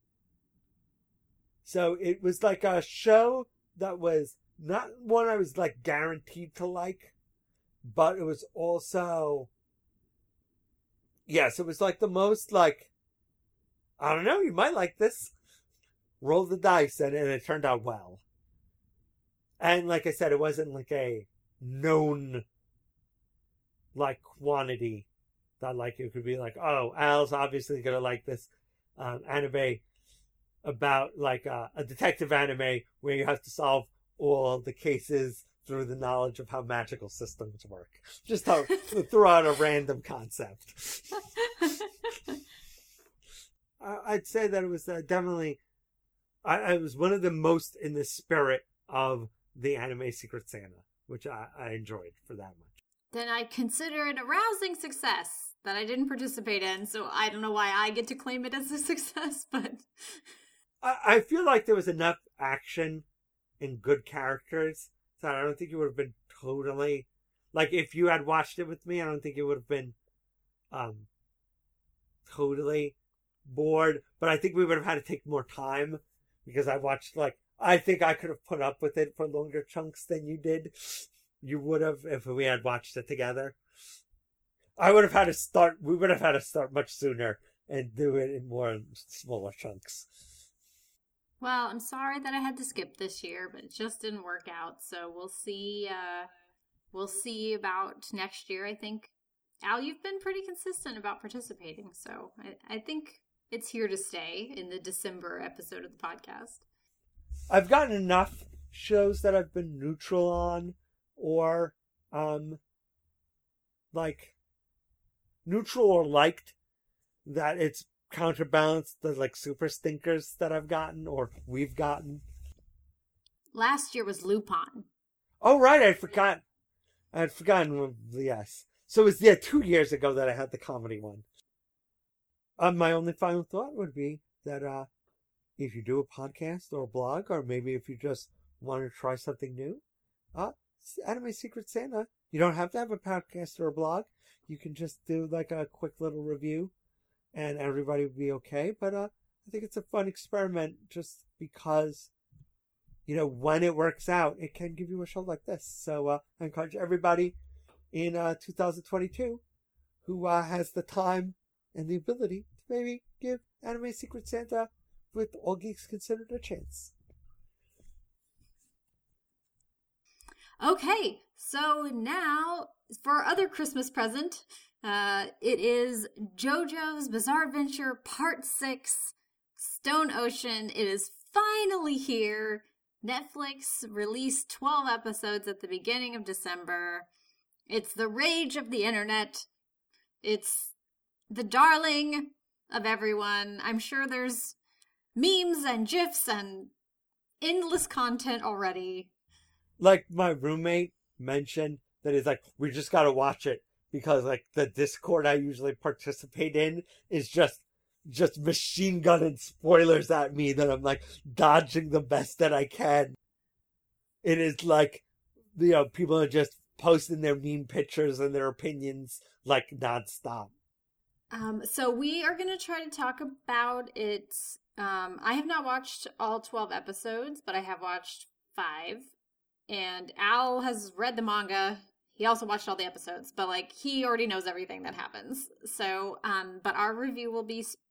so it was like a show that was not one I was like guaranteed to like, but it was also, yes, it was like the most like, I don't know, you might like this. Roll the dice, and, and it turned out well. And like I said, it wasn't like a known like quantity that like it could be like, oh, Al's obviously gonna like this um, anime about like uh, a detective anime where you have to solve all the cases through the knowledge of how magical systems work. Just to throw out a random concept. I'd say that it was uh, definitely, I, I was one of the most in the spirit of the Anime Secret Santa, which I, I enjoyed for that much. Then I consider it a rousing success that I didn't participate in, so I don't know why I get to claim it as a success, but... I, I feel like there was enough action and good characters, so I don't think it would have been totally... Like, if you had watched it with me, I don't think it would have been um, totally bored, but I think we would have had to take more time, because I watched, like, I think I could have put up with it for longer chunks than you did. You would have if we had watched it together. I would have had to start, we would have had to start much sooner and do it in more smaller chunks. Well, I'm sorry that I had to skip this year, but it just didn't work out. So we'll see, uh, we'll see about next year. I think, Al, you've been pretty consistent about participating. So I, I think it's here to stay in the December episode of the podcast. I've gotten enough shows that I've been neutral on, or, um, like, neutral or liked, that it's counterbalanced the, like, super stinkers that I've gotten, or we've gotten. Last year was Lupin. Oh, right, I forgot. I had forgotten. Yes. So it was, yeah, two years ago that I had the comedy one. Um, my only final thought would be that uh, if you do a podcast or a blog, or maybe if you just want to try something new, uh, Anime Secret Santa, you don't have to have a podcast or a blog. You can just do like a quick little review and everybody would be okay. But uh, I think it's a fun experiment just because, you know, when it works out, it can give you a show like this. So uh, I encourage everybody in uh, two thousand twenty-two who uh, has the time and the ability to maybe give Anime Secret Santa with All Geeks Considered a chance. Okay, so now for our other Christmas present, uh, it is JoJo's Bizarre Adventure Part six, Stone Ocean. It is finally here. Netflix released twelve episodes at the beginning of December. It's the rage of the internet. It's the darling of everyone. I'm sure there's memes and GIFs and endless content already. Like my roommate mentioned that he's like, we just gotta watch it because like the Discord I usually participate in is just just machine gunning spoilers at me that I'm like dodging the best that I can. It is like, you know, people are just posting their meme pictures and their opinions like nonstop. Um, so we are going to try to talk about it. Um, I have not watched all twelve episodes, but I have watched five. And Al has read the manga. He also watched all the episodes, but like he already knows everything that happens. So, um, but our review will be sp-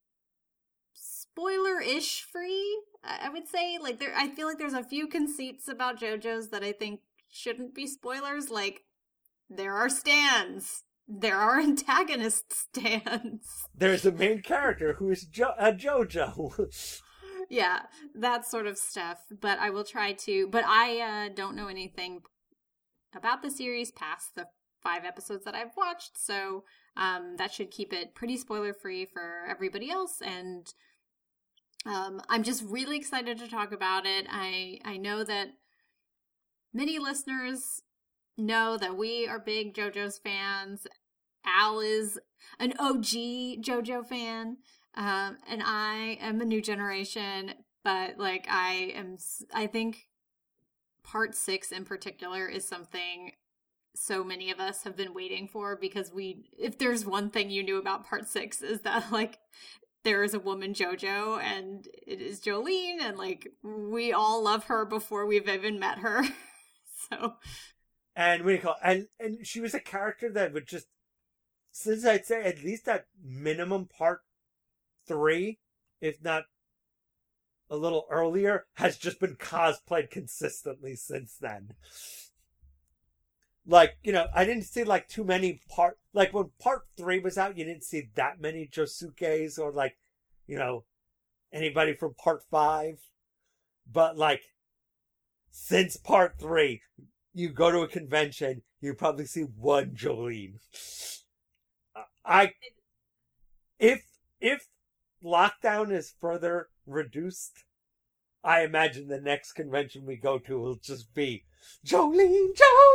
spoiler-ish free, I would say. Like there, I feel like there's a few conceits about JoJo's that I think shouldn't be spoilers. Like there are stands. There are antagonist stands. There's a main character who is jo- a JoJo. Yeah, that sort of stuff. But I will try to. But I uh, don't know anything about the series past the five episodes that I've watched. So um, that should keep it pretty spoiler free for everybody else. And um, I'm just really excited to talk about it. I I know that many listeners know that we are big JoJo's fans. Al is an O G JoJo fan, um, and I am a new generation. But like, I am, I think part six in particular is something so many of us have been waiting for because we, if there's one thing you knew about part six, is that like there is a woman JoJo and it is Jolene, and like we all love her before we've even met her. So. And what do you call it? And and she was a character that would just, since I'd say at least at minimum part three, if not a little earlier, has just been cosplayed consistently since then. Like, you know, I didn't see like too many part, like when part three was out, you didn't see that many Josukes or like, you know, anybody from part five. But like, since part three, you go to a convention, you probably see one Jolene. I, if, if lockdown is further reduced, I imagine the next convention we go to will just be Jolene,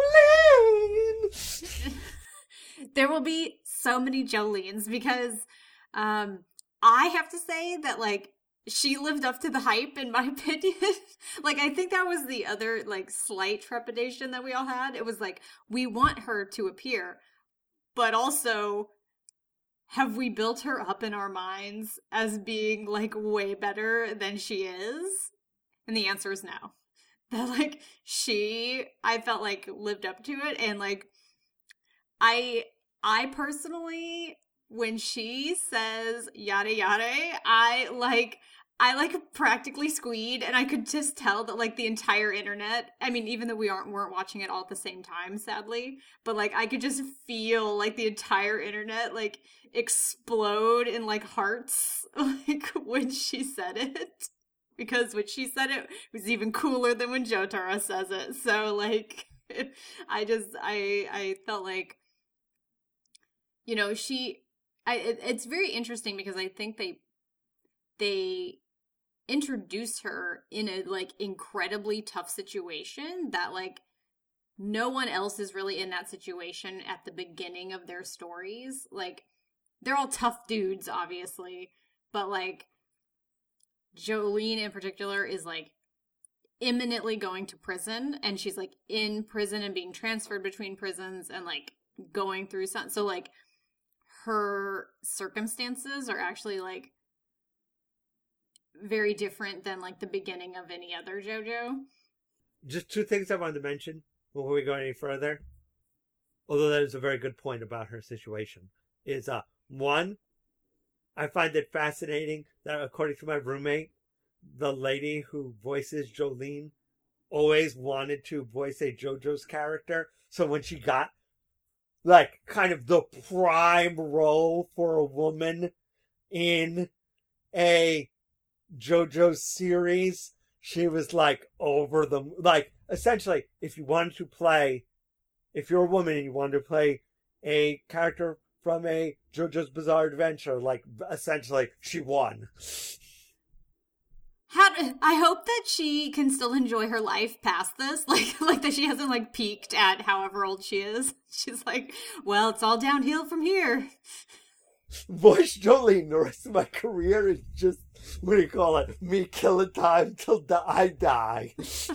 Jolene! There will be so many Jolenes because, um, I have to say that like, she lived up to the hype, in my opinion. Like, I think that was the other, like, slight trepidation that we all had. It was like, we want her to appear, but also, have we built her up in our minds as being, like, way better than she is? And the answer is no. That, like, she, I felt like, lived up to it, and, like, I, I personally, when she says yada yada, I like, I like practically squeed, and I could just tell that like the entire internet, I mean, even though we aren't, weren't watching it all at the same time, sadly, but like I could just feel like the entire internet like explode in like hearts, like when she said it. Because when she said it, it was even cooler than when Jotaro says it. So like, I just, I, I felt like, you know, she, I, it, it's very interesting because I think they, they introduce her in a like incredibly tough situation that like no one else is really in that situation at the beginning of their stories. Like, they're all tough dudes, obviously, but, like, Jolyne in particular is, like, imminently going to prison, and she's, like, in prison and being transferred between prisons and, like, going through something. So, like, her circumstances are actually, like, very different than, like, the beginning of any other JoJo. Just two things I wanted to mention before we go any further, although that is a very good point about her situation, is, uh, one, I find it fascinating that, according to my roommate, the lady who voices Jolyne always wanted to voice a JoJo's character. So when she got, like, kind of the prime role for a woman in a JoJo series, she was, like, over the, like, essentially, if you wanted to play, if you're a woman and you wanted to play a character from a JoJo's Bizarre Adventure, like, essentially, she won. How, I hope that she can still enjoy her life past this, like, like that she hasn't, like, peaked at however old she is. She's like, well, it's all downhill from here. Voice Jolyne, the rest of my career is just, what do you call it, me killing time till I die.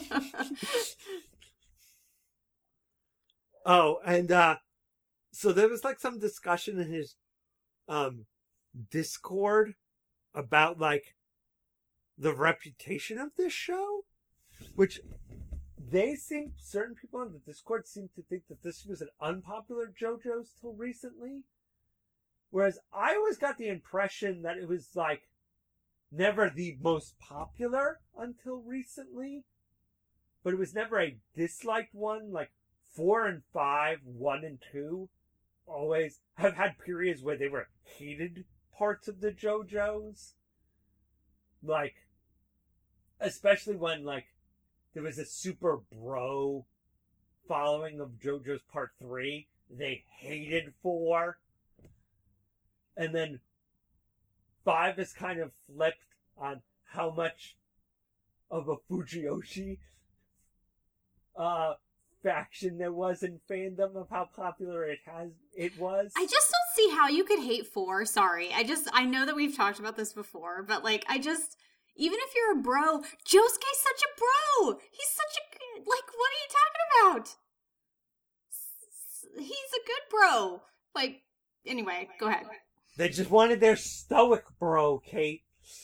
Oh, and, uh, so there was, like, some discussion in his, um, Discord about, like, the reputation of this show, which they seem, certain people on the Discord seem to think that this was an unpopular JoJo's till recently. Whereas I always got the impression that it was, like, never the most popular until recently. But it was never a disliked one. Like, four and five, one and two, always have had periods where they were hated parts of the JoJo's. Like, especially when, like, there was a super bro following of JoJo's Part three. They hated four. And then five is kind of flipped on how much of a Fujiyoshi uh, faction there was in fandom of how popular it has it was. I just don't see how you could hate four. Sorry. I just, I know that we've talked about this before, but, like, I just, even if you're a bro, Josuke's such a bro! He's such a, like, what are you talking about? He's a good bro. Like, anyway, go ahead. They just wanted their stoic bro, Kate.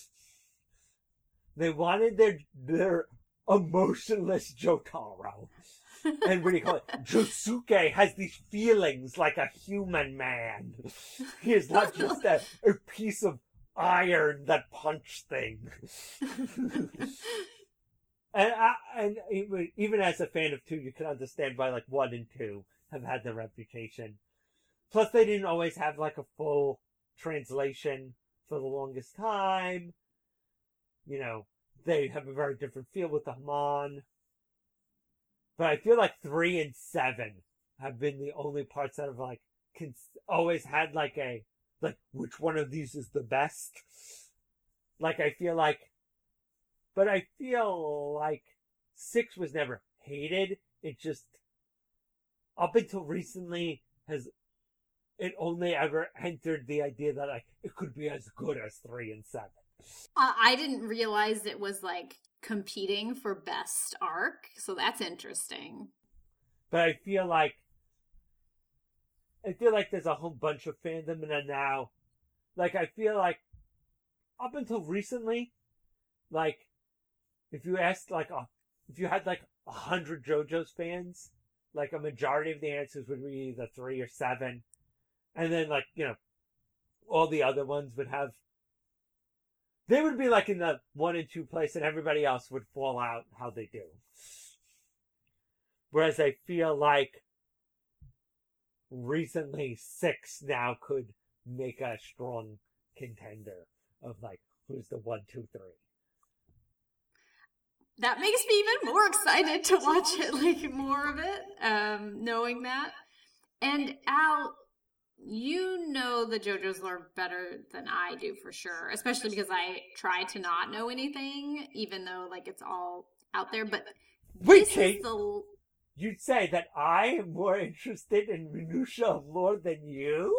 They wanted their their emotionless Jotaro. And what do you call it? Josuke has these feelings like a human man. He is not just a, a piece of iron that punch things. and I, and even as a fan of two, you can understand why, like, one and two have had the reputation. Plus, they didn't always have, like, a full translation for the longest time. You know, they have a very different feel with the Hamon. But I feel like three and seven have been the only parts that have, like, cons- always had, like, a, like, which one of these is the best? Like, I feel like, but I feel like six was never hated. It just, up until recently, has, it only ever entered the idea that, like, it could be as good as three and seven. Uh, I didn't realize it was, like, competing for best arc, so that's interesting. But I feel like, I feel like there's a whole bunch of fandom, and then now, like, I feel like, up until recently, like, if you asked, like, a, if you had, like, a hundred JoJo's fans, like, a majority of the answers would be either three or seven. And then, like, you know, all the other ones would have, they would be, like, in the one and two place, and everybody else would fall out how they do. Whereas I feel like recently six now could make a strong contender of, like, who's the one, two, three. That makes me even more excited to watch it, like, more of it, um, knowing that. And Al, you know the JoJo's lore better than I do, for sure, especially because I try to not know anything, even though, like, it's all out there. But wait, Kate, the... you'd say that I am more interested in minutia of lore than you?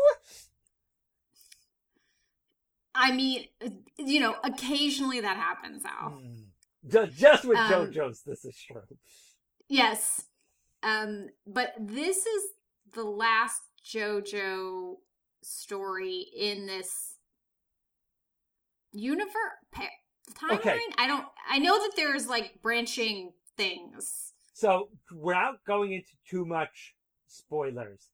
I mean, you know, occasionally that happens, Al. Mm. Just with um, JoJo's, this is true. Yes. Um, but this is the last JoJo story in this universe timeline. Okay. I don't. I know that there's like branching things. So without going into too much spoilers,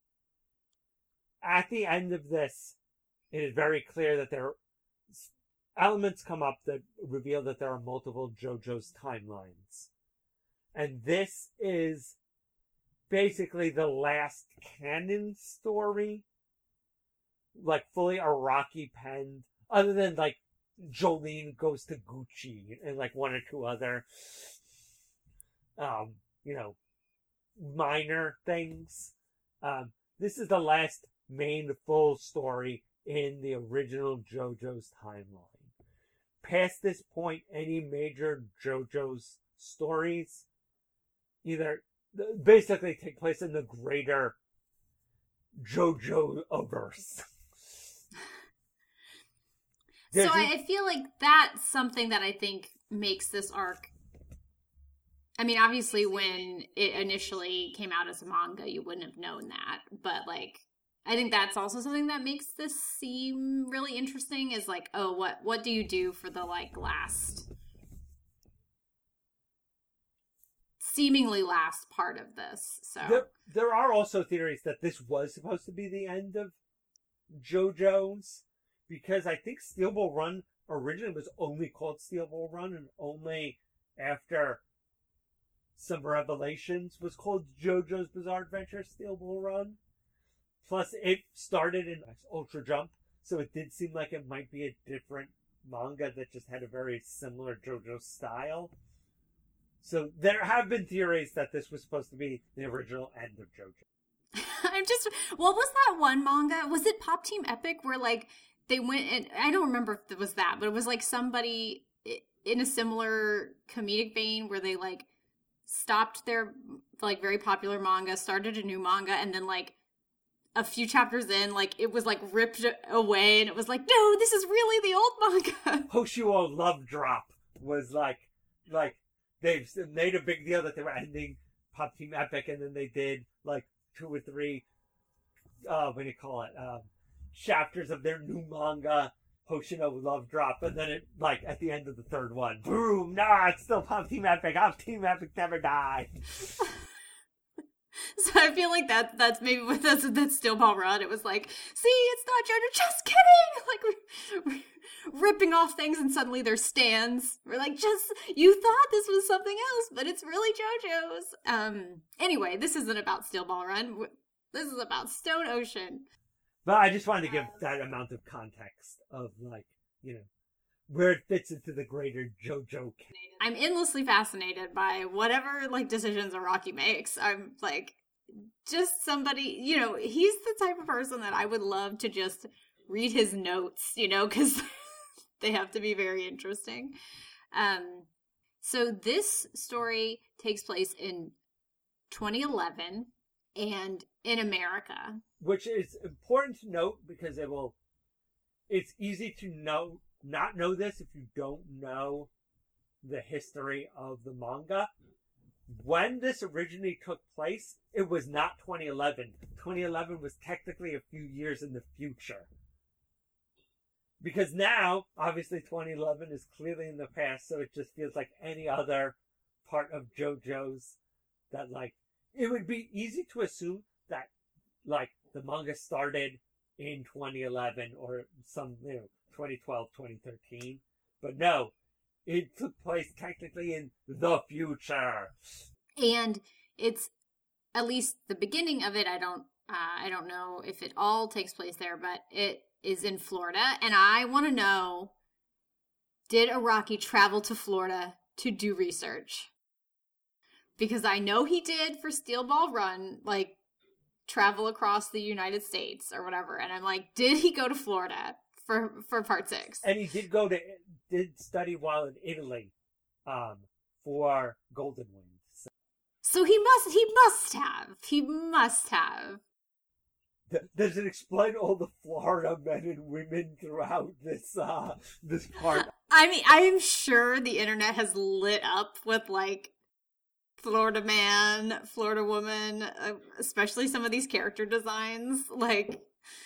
at the end of this, it is very clear that there are elements come up that reveal that there are multiple JoJo's timelines, and this is basically the last canon story, like fully Araki penned, other than like Jolene goes to Gucci and like one or two other, um, you know, minor things. Um, this is the last main full story in the original JoJo's timeline. Past this point, any major JoJo's stories either basically take place in the greater JoJo-averse. So I feel like that's something that I think makes this arc. I mean, obviously, when it initially came out as a manga, you wouldn't have known that. But, like, I think that's also something that makes this seem really interesting is, like, oh, what, what do you do for the, like, last... seemingly last part of this. So there, there are also theories that this was supposed to be the end of JoJo's, because I think Steel Ball Run originally was only called Steel Ball Run, and only after some revelations was called JoJo's Bizarre Adventure Steel Ball Run. Plus, it started in Ultra Jump, so it did seem like it might be a different manga that just had a very similar JoJo style. So there have been theories that this was supposed to be the original end of JoJo. I'm just, what was that one manga? Was it Pop Team Epic where like they went and I don't remember if it was that, but it was like somebody in a similar comedic vein where they like stopped their like very popular manga, started a new manga, and then like a few chapters in, like it was like ripped away, and it was like, no, this is really the old manga. Hoshiwo Love Drop was like, like. They've made a big deal that they were ending Pop Team Epic, and then they did like two or three, uh, what do you call it, um, chapters of their new manga, Hoshino Love Drop, and then it, like, at the end of the third one, boom, nah, it's still Pop Team Epic, Pop Team Epic never died. So I feel like that that's maybe what that's that Steel Ball Run. It was like, see, it's not JoJo, just kidding! Like, we're, we're ripping off things and suddenly there's stands. We're like, just, you thought this was something else, but it's really JoJo's. Um, anyway, this isn't about Steel Ball Run. This is about Stone Ocean. But I just wanted to give that amount of context of, like, you know, where it fits into the greater JoJo canon. I'm endlessly fascinated by whatever, like, decisions Araki makes. I'm, like, just somebody, you know, he's the type of person that I would love to just read his notes, you know, because they have to be very interesting. Um, so this story takes place in twenty eleven and in America. Which is important to note because it will, it's easy to know, not know this if you don't know the history of the manga. When this originally took place, it was not twenty eleven. twenty eleven was technically a few years in the future. Because now, obviously twenty eleven is clearly in the past, so it just feels like any other part of JoJo's that, like, it would be easy to assume that, like, the manga started in twenty eleven or some, you know, twenty twelve, twenty thirteen. But no, it took place technically in the future. And it's, at least the beginning of it, I don't, uh, I don't know if it all takes place there, but it is in Florida. And I want to know, did Araki travel to Florida to do research? Because I know he did for Steel Ball Run, like, travel across the United States or whatever. And I'm like, did he go to Florida for, for part six? And he did go to, did study while in Italy, um, for Golden Wind. So. So he must, he must have. He must have. Does it explain all the Florida men and women throughout this uh this part? I mean, I am sure the internet has lit up with like Florida man, Florida woman, uh, especially some of these character designs. Like,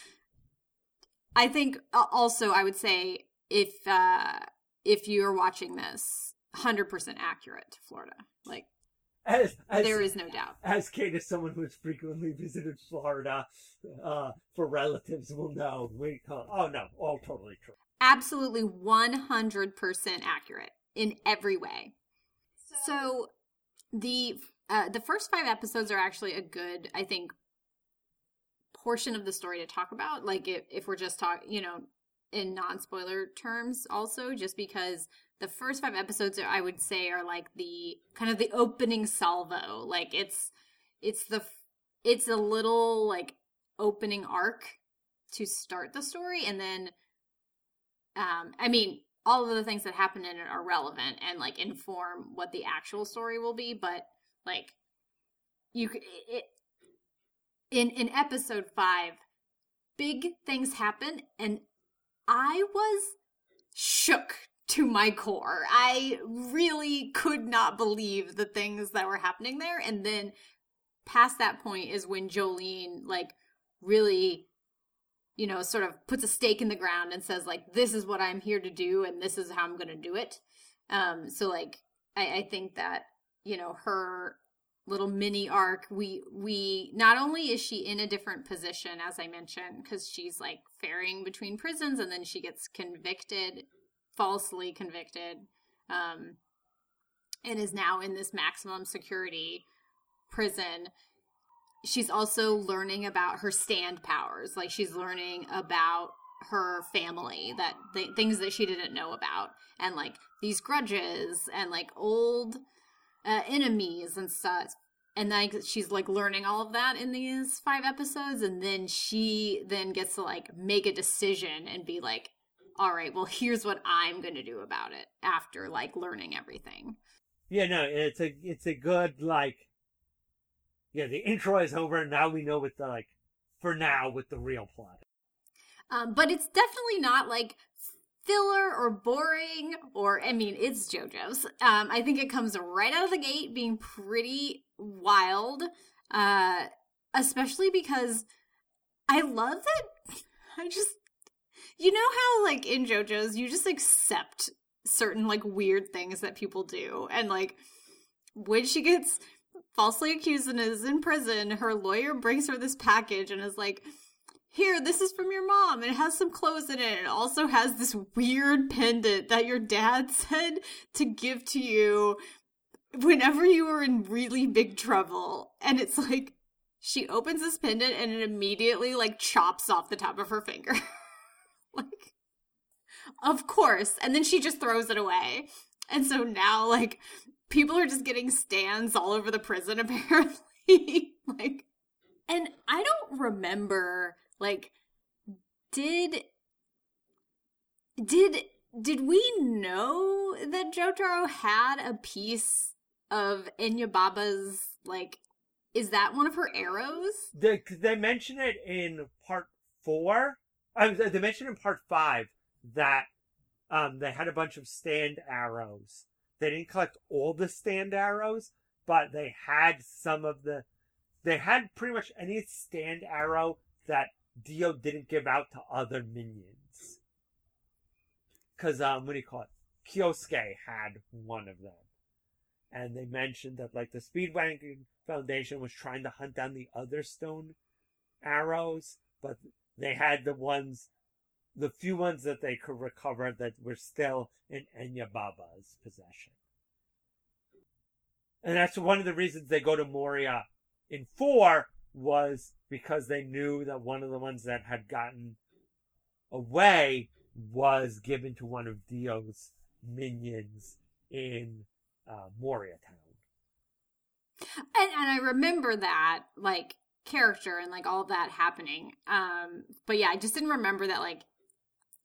I think also I would say if uh if you're watching this, one hundred percent accurate to Florida. Like, As, as, there is no doubt. As Kate, as someone who has frequently visited Florida uh, for relatives, will know. We call, oh, no, all totally true. Absolutely one hundred percent accurate in every way. So the uh, the first five episodes are actually a good, I think, portion of the story to talk about. Like, if, if we're just talking, you know, in non-spoiler terms also, just because the first five episodes, I would say, are like the kind of the opening salvo. Like, it's it's the it's a little like opening arc to start the story, and then um I mean, all of the things that happen in it are relevant and like inform what the actual story will be. But like, you could it in in episode five, big things happen, and I was shook to my core. I really could not believe the things that were happening there. And then past that point is when Jolene, like, really, you know, sort of puts a stake in the ground and says, like, this is what I'm here to do, and this is how I'm going to do it. Um, so, like, I, I think that, you know, her little mini arc, we, we, not only is she in a different position, as I mentioned, because she's, like, ferrying between prisons, and then she gets convicted, falsely convicted, um, and is now in this maximum security prison. She's also learning about her stand powers. Like, she's learning about her family, that th- things that she didn't know about, and like these grudges and like old uh, enemies and such. And like, she's like learning all of that in these five episodes, and then she then gets to like make a decision and be like, all right, well, here's what I'm going to do about it after, like, learning everything. Yeah, no, it's a it's a good, like, yeah, the intro is over, and now we know what the, like, for now, what the real plot is. Um, but it's definitely not, like, filler or boring, or, I mean, it's JoJo's. Um, I think it comes right out of the gate being pretty wild, uh, especially because I love that I just... You know how, like, in JoJo's, you just accept certain, like, weird things that people do. And, like, when she gets falsely accused and is in prison, her lawyer brings her this package and is like, here, this is from your mom. And it has some clothes in it. It also has this weird pendant that your dad said to give to you whenever you were in really big trouble. And it's like, she opens this pendant and it immediately, like, chops off the top of her finger. Like, of course. And then she just throws it away. And so now, like, people are just getting stands all over the prison, apparently. Like, and I don't remember, like, did, did, did we know that Jotaro had a piece of Enyababa's, like, is that one of her arrows? They, they mention it in part four. I was, they mentioned in part five that um, they had a bunch of stand arrows. They didn't collect all the stand arrows, but they had some of the... They had pretty much any stand arrow that Dio didn't give out to other minions. Because, um, what do you call it? Kyosuke had one of them. And they mentioned that, like, the Speedwagon Foundation was trying to hunt down the other stone arrows, but... They had the ones, the few ones that they could recover that were still in Enyababa's possession. And that's one of the reasons they go to Moria in four, was because they knew that one of the ones that had gotten away was given to one of Dio's minions in uh, Moria Town. And, and I remember that, like, character and like all of that happening, um but yeah, I just didn't remember that, like,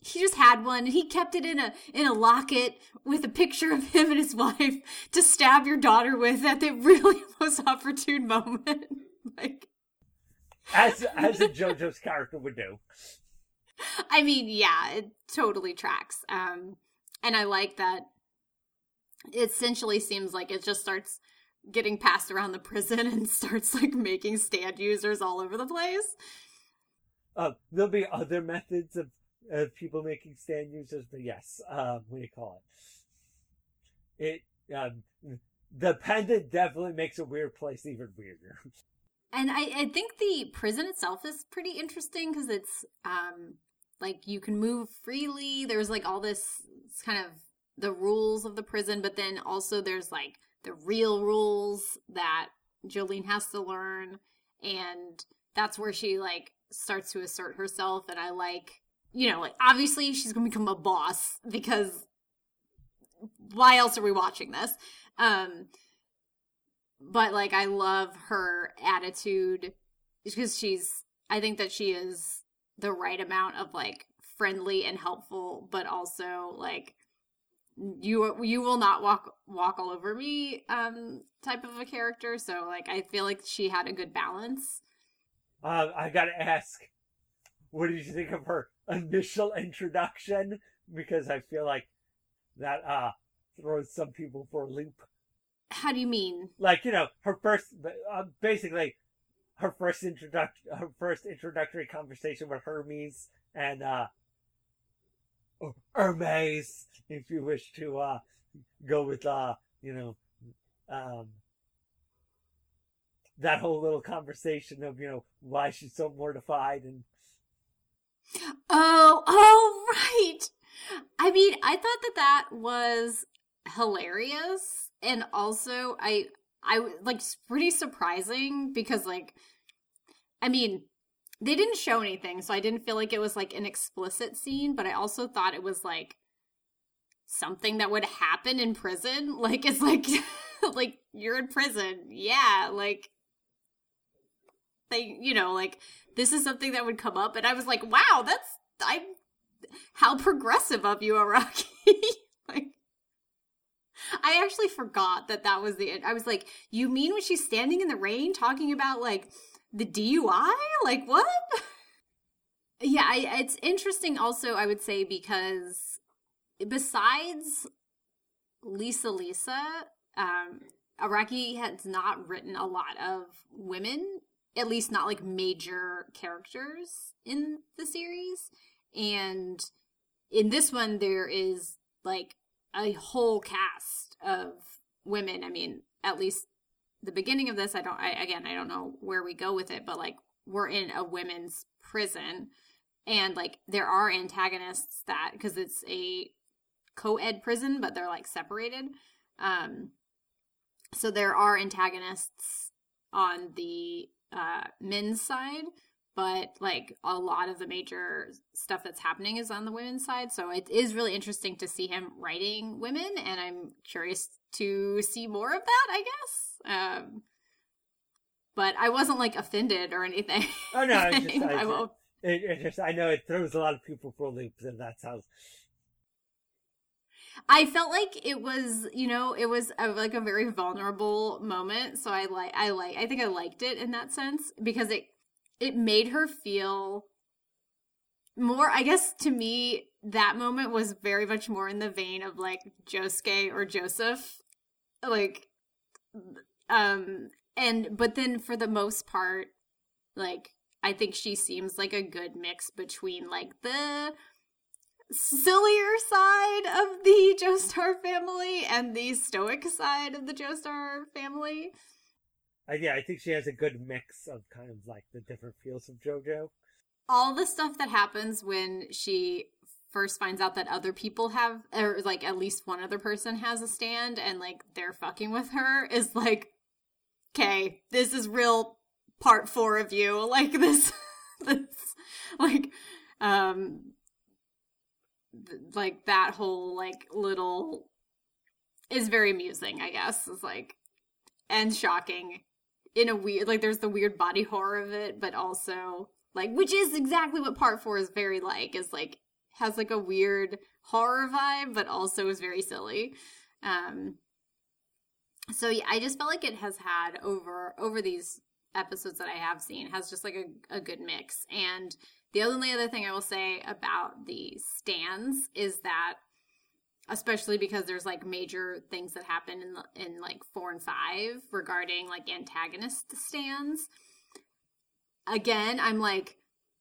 he just had one, and he kept it in a in a locket with a picture of him and his wife to stab your daughter with at the really most opportune moment. Like, as as a JoJo's character would do. I mean, yeah, it totally tracks. Um, and I like that. It essentially seems like it just starts getting passed around the prison and starts like making stand users all over the place. Uh, there'll be other methods of, of people making stand users, but yes, um, what do you call it? It um, the pendant definitely makes a weird place even weirder. And I, I think the prison itself is pretty interesting because it's um, like you can move freely. There's like all this kind of the rules of the prison, but then also there's like the real rules that Jolyne has to learn, and that's where she like starts to assert herself. And I like, you know, like obviously she's gonna become a boss because why else are we watching this? Um, but like I love her attitude because she's, I think that she is the right amount of like friendly and helpful, but also like you you will not walk walk all over me um type of a character. So like I feel like she had a good balance. Uh, I gotta ask, what did you think of her initial introduction? Because I feel like that uh throws some people for a loop. How do you mean? Like, you know, her first, uh, basically, her first introduction, her first introductory conversation with Hermes and uh, Hermes, if you wish to uh, go with, uh, you know, um, that whole little conversation of, you know, why she's so mortified and. Oh, oh, right. I mean, I thought that that was hilarious. And also, I, I, like, pretty surprising because, like, I mean, they didn't show anything, so I didn't feel like it was, like, an explicit scene, but I also thought it was, like, something that would happen in prison. Like, it's like, like, you're in prison. Yeah, like, they, you know, like, this is something that would come up, and I was like, wow, that's, I, how progressive of you, Araki. Like, I actually forgot that that was the, I was like, you mean when she's standing in the rain talking about, like, the D U I? Like, what? Yeah, I, it's interesting also, I would say, because besides Lisa Lisa, um, Araki has not written a lot of women, at least not, like, major characters in the series. And in this one, there is, like, a whole cast of women. I mean, at least the beginning of this, I don't, I, again, I don't know where we go with it, but like we're in a women's prison and like there are antagonists that, because it's a co-ed prison, but they're like separated. Um, so there are antagonists on the uh, men's side, but like a lot of the major stuff that's happening is on the women's side. So it is really interesting to see him writing women, and I'm curious to see more of that, I guess. Um, but I wasn't like offended or anything. Oh no, it's just, I, I won't. It, it just, I know it throws a lot of people for loops, and that's how. I felt like it was, you know, it was a, like a very vulnerable moment. So I like, I like, I think I liked it in that sense because it. It made her feel more, I guess to me, that moment was very much more in the vein of like Josuke or Joseph. Like, um, and, but then for the most part, like, I think she seems like a good mix between like the sillier side of the Joestar family and the stoic side of the Joestar family. Uh, yeah, I think she has a good mix of kind of like the different feels of JoJo. All the stuff that happens when she first finds out that other people have, or like at least one other person has a stand and like they're fucking with her is like, okay, this is real part four of you. Like this, this, like, um, like that whole like little is very amusing, I guess. It's like, and shocking. In a weird, like, there's the weird body horror of it, but also, like, which is exactly what part four is very like, is, like, has like a weird horror vibe, but also is very silly. Um, so yeah, I just felt like it has had over over these episodes that I have seen has just like a, a good mix. And the only other thing I will say about the stands is that, especially because there's like major things that happen in the, in like four and five regarding like antagonist stands. Again, I'm like,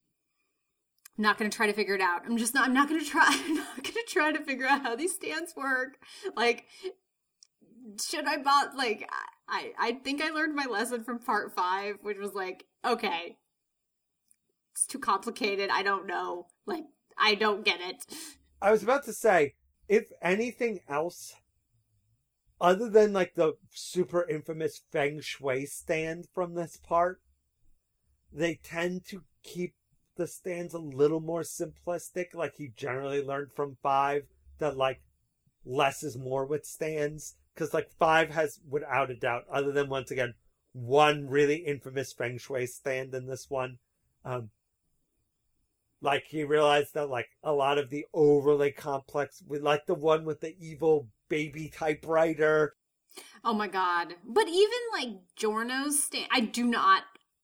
I'm not going to try to figure it out. I'm just not, I'm not going to try, I'm not going to try to figure out how these stands work. Like, should I bot, like, I, I think I learned my lesson from part five, which was like, okay, it's too complicated. I don't know. Like, I don't get it. I was about to say, if anything else, other than like the super infamous Feng Shui stand from this part, they tend to keep the stands a little more simplistic. Like he generally learned from five that like less is more with stands. Because like five has, without a doubt, other than once again, one really infamous Feng Shui stand in this one, um, like he realized that like a lot of the overly complex, like the one with the evil baby typewriter. Oh my god. But even like Giorno's stand, I do not,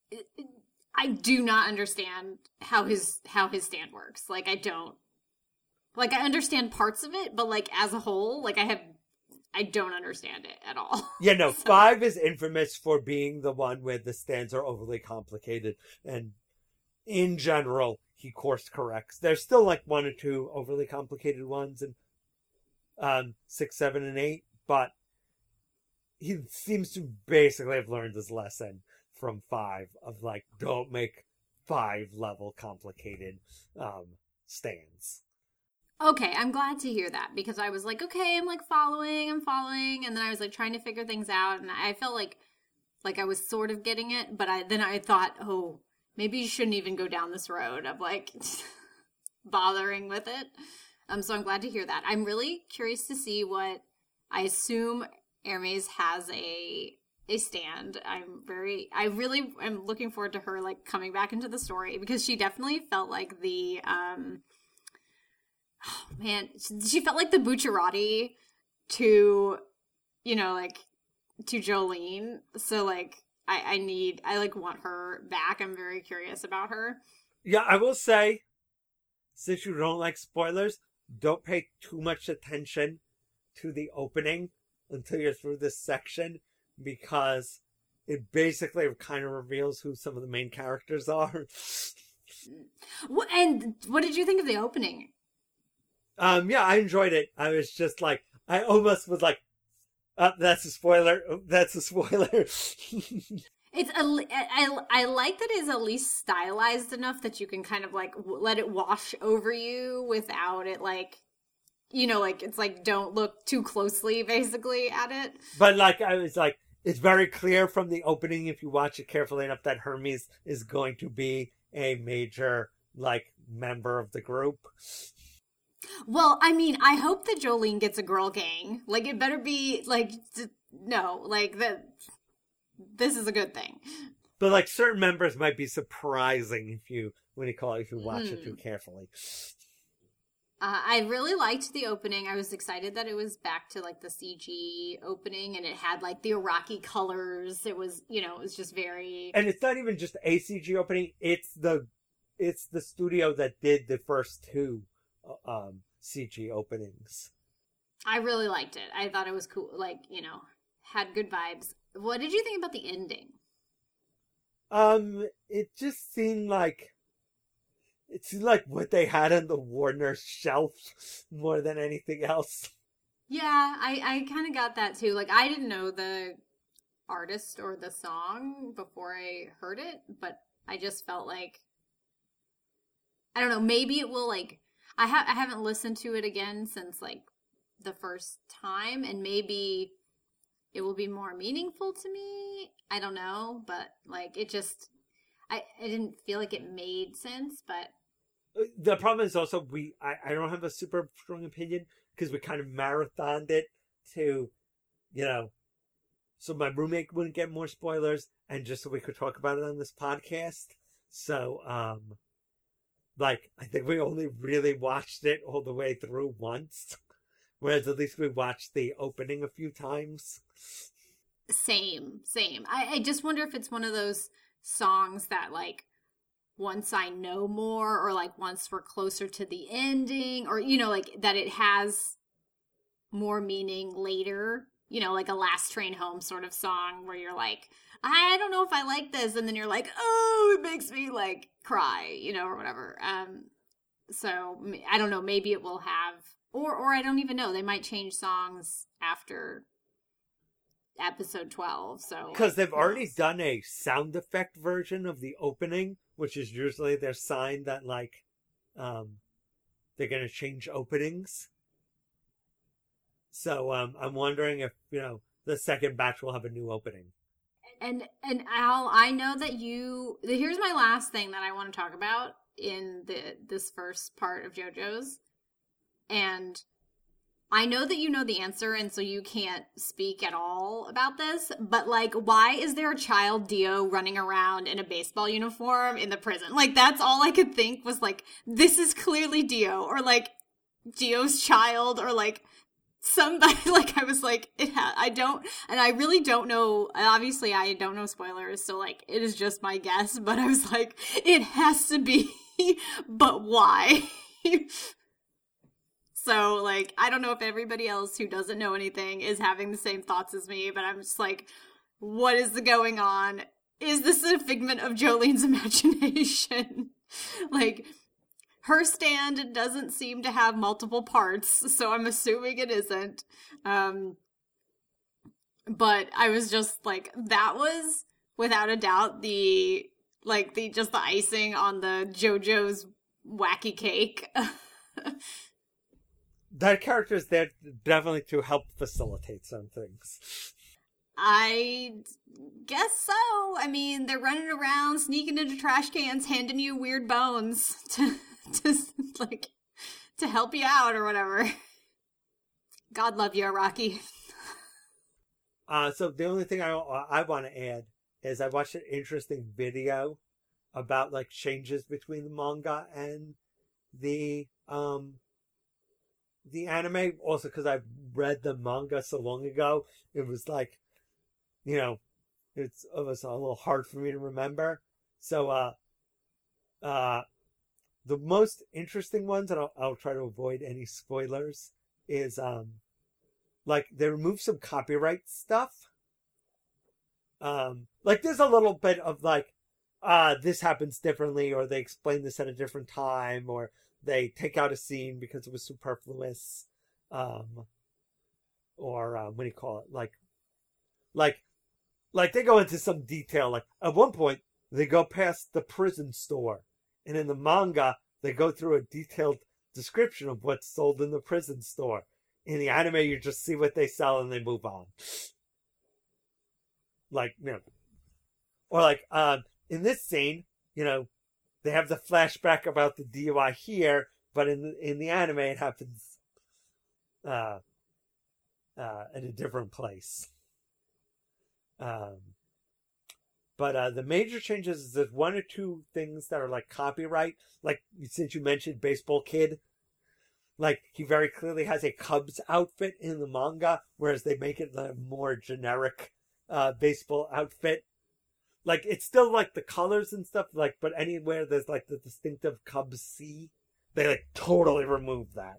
I do not understand how his, how his stand works. Like I don't, like I understand parts of it, but like as a whole, like I have, I don't understand it at all. Yeah, no, so. five is infamous for being the one where the stands are overly complicated. And in general, he course corrects. There's still like one or two overly complicated ones in um, six, seven, and eight, but he seems to basically have learned his lesson from five of like, don't make five level complicated um, stands. Okay, I'm glad to hear that because I was like, okay, I'm like following, I'm following, and then I was like trying to figure things out, and I felt like like I was sort of getting it, but I then I thought, oh, maybe you shouldn't even go down this road of like bothering with it. Um, so I'm glad to hear that. I'm really curious to see what I assume Hermes has a a stand. I'm very, I really am looking forward to her like coming back into the story because she definitely felt like the um. Oh, man, she felt like the Bucciarati to, you know, like, to Jolene. So, like, I, I need, I, like, want her back. I'm very curious about her. Yeah, I will say, since you don't like spoilers, don't pay too much attention to the opening until you're through this section, because it basically kind of reveals who some of the main characters are. And what did you think of the opening? Um, yeah, I enjoyed it. I was just like, I almost was like, oh, that's a spoiler. Oh, that's a spoiler. It's a, I, I like that it's at least stylized enough that you can kind of like let it wash over you without it like, you know, like it's like don't look too closely basically at it. But like, I was like, it's very clear from the opening, if you watch it carefully enough, that Hermes is going to be a major like member of the group. Well, I mean, I hope that Jolene gets a girl gang. Like, it better be, like, no, like, that. This is a good thing. But, like, certain members might be surprising if you, when you call it, if you watch mm. it too carefully. Uh, I really liked the opening. I was excited that it was back to, like, the C G opening, and it had, like, the Iraqi colors. It was, you know, it was just very... And it's not even just a C G opening. It's the, it's the studio that did the first two um C G openings. I really liked it. I thought it was cool, like, you know, had good vibes. What did you think about the ending? Um it just seemed like it seemed like what they had on the Warner shelf more than anything else. Yeah, I I kind of got that too. Like, I didn't know the artist or the song before I heard it, but I just felt like, I don't know, maybe it will like I have I haven't listened to it again since like the first time, and maybe it will be more meaningful to me. I don't know, but like it just I, I didn't feel like it made sense. But the problem is also we I, I don't have a super strong opinion because we kind of marathoned it to, you know, so my roommate wouldn't get more spoilers and just so we could talk about it on this podcast. So um like, I think we only really watched it all the way through once. Whereas at least we watched the opening a few times. Same, same. I, I just wonder if it's one of those songs that, like, once I know more, or like once we're closer to the ending, or, you know, like that it has more meaning later, you know, like a Last Train Home sort of song where you're like, I don't know if I like this. And then you're like, oh, it makes me like cry, you know, or whatever. Um, so I don't know, maybe it will have, or, or I don't even know. They might change songs after episode twelve. So because they've already done a sound effect version of the opening, which is usually their sign that like, um, they're going to change openings. So, um, I'm wondering if, you know, the second batch will have a new opening. And and Al, I know that you. Here's my last thing that I want to talk about in the this first part of JoJo's, and I know that you know the answer, and so you can't speak at all about this. But like, why is there a child Dio running around in a baseball uniform in the prison? Like, that's all I could think was like, this is clearly Dio, or like Dio's child, or like. Somebody, like, I was like, it ha- I don't, and I really don't know, obviously I don't know spoilers, so, like, it is just my guess, but I was like, it has to be, but why? So, like, I don't know if everybody else who doesn't know anything is having the same thoughts as me, but I'm just like, what is the going on? Is this a figment of Jolene's imagination? Like, her stand doesn't seem to have multiple parts, so I'm assuming it isn't. Um, but I was just like, that was without a doubt the, like, the, just the icing on the JoJo's wacky cake. That character is there definitely to help facilitate some things. I guess so. I mean, they're running around, sneaking into trash cans, handing you weird bones to, to like, to help you out or whatever. God love you, Araki. Uh, so the only thing I, I want to add is I watched an interesting video about, like, changes between the manga and the, um, the anime. Also, because I read the manga so long ago, it was like, you know, it's, it was a little hard for me to remember. So, uh, uh, the most interesting ones, and I'll, I'll try to avoid any spoilers, is, um, like, they remove some copyright stuff. Um, like, there's a little bit of, like, uh, this happens differently, or they explain this at a different time, or they take out a scene because it was superfluous. Um, or, uh, what do you call it? Like, like, like, they go into some detail. Like, at one point, they go past the prison store. And in the manga, they go through a detailed description of what's sold in the prison store. In the anime, you just see what they sell and they move on. Like, you know. Or like, um, in this scene, you know, they have the flashback about the D U I here, but in the, in the anime, it happens uh, uh, at a different place. Um, but uh, the major changes is there's one or two things that are like copyright. Like, since you mentioned Baseball Kid, like, he very clearly has a Cubs outfit in the manga, whereas they make it a more generic uh, baseball outfit. Like, it's still like the colors and stuff, like, but anywhere there's like the distinctive Cubs C, they like totally remove that.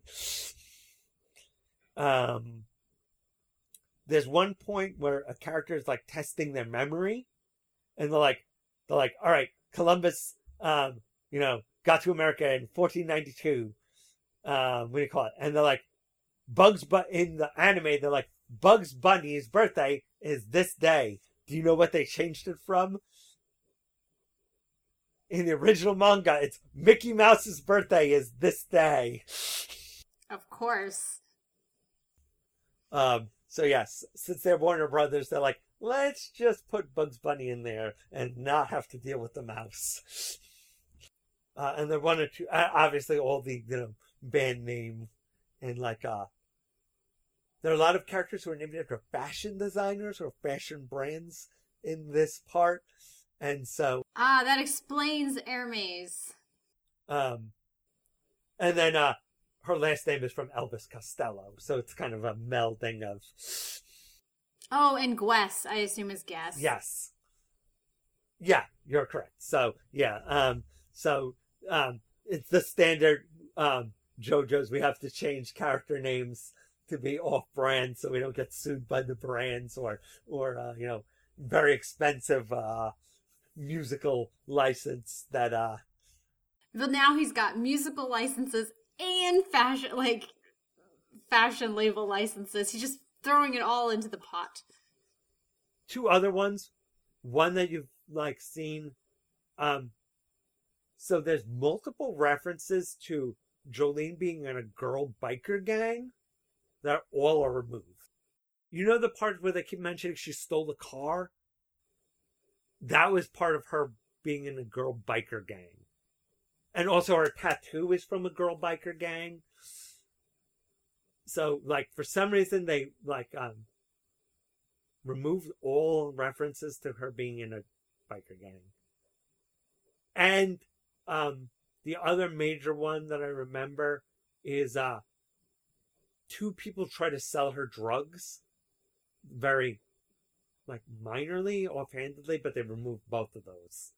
Um, there's one point where a character is like testing their memory, and they're like, they're like, all right, Columbus, um, you know, got to America in fourteen ninety-two. Um, what do you call it? And they're like, Bugs, but in the anime, they're like, Bugs Bunny's birthday is this day. Do you know what they changed it from? In the original manga, it's Mickey Mouse's birthday is this day. Of course. Um, so yes, since they're Warner Brothers, they're like, let's just put Bugs Bunny in there and not have to deal with the mouse. Uh, and then one or two, obviously all the, you know, band name and like, uh, there are a lot of characters who are named after fashion designers or fashion brands in this part. And so... Ah, that explains Hermes. Um, and then uh, her last name is from Elvis Costello, so it's kind of a melding of. Oh, and Guess, I assume is Guess. Yes. Yeah, you're correct. So yeah, um, so um, it's the standard um, JoJo's. We have to change character names to be off-brand, so we don't get sued by the brands or or uh, you know, very expensive uh, musical license that. Uh, But now he's got musical licenses and fashion, like fashion label licenses. He's just throwing it all into the pot. Two other ones, one that you've like seen. Um, so there's multiple references to Jolene being in a girl biker gang that all are removed. You know the part where they keep mentioning she stole the car? That was part of her being in a girl biker gang. And also her tattoo is from a girl biker gang. So, like, for some reason they, like, um, removed all references to her being in a biker gang. And, um, the other major one that I remember is, uh, two people try to sell her drugs. Very, like, minorly, offhandedly, but they removed both of those.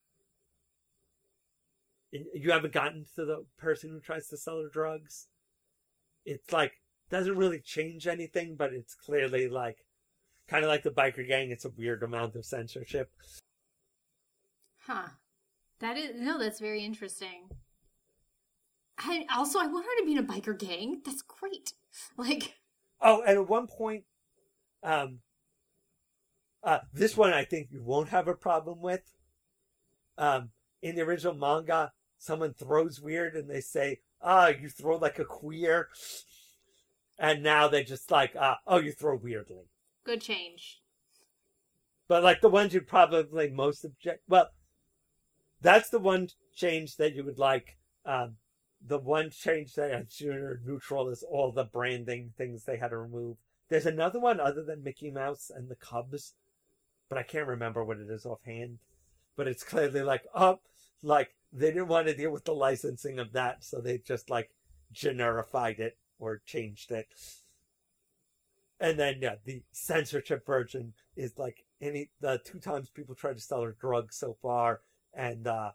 You haven't gotten to the person who tries to sell her drugs? It's like, doesn't really change anything, but it's clearly like, kind of like the biker gang, it's a weird amount of censorship. Huh. That is, no, that's very interesting. I, also, I want her to be in a biker gang. That's great. Like. Oh, and at one point, um, uh, this one I think you won't have a problem with. Um, in the original manga, someone throws weird and they say, ah, you throw like a queer. And now they just like, uh, oh, you throw weirdly. Good change. But like the ones you'd probably most object, well, that's the one change that you would like. Um, the one change that I'm sure neutral is all the branding things they had to remove. There's another one other than Mickey Mouse and the Cubs, but I can't remember what it is offhand. But it's clearly like, oh, like they didn't want to deal with the licensing of that, so they just like generified it or changed it. And then yeah, the censorship version is like any the two times people tried to sell her drugs so far, and uh,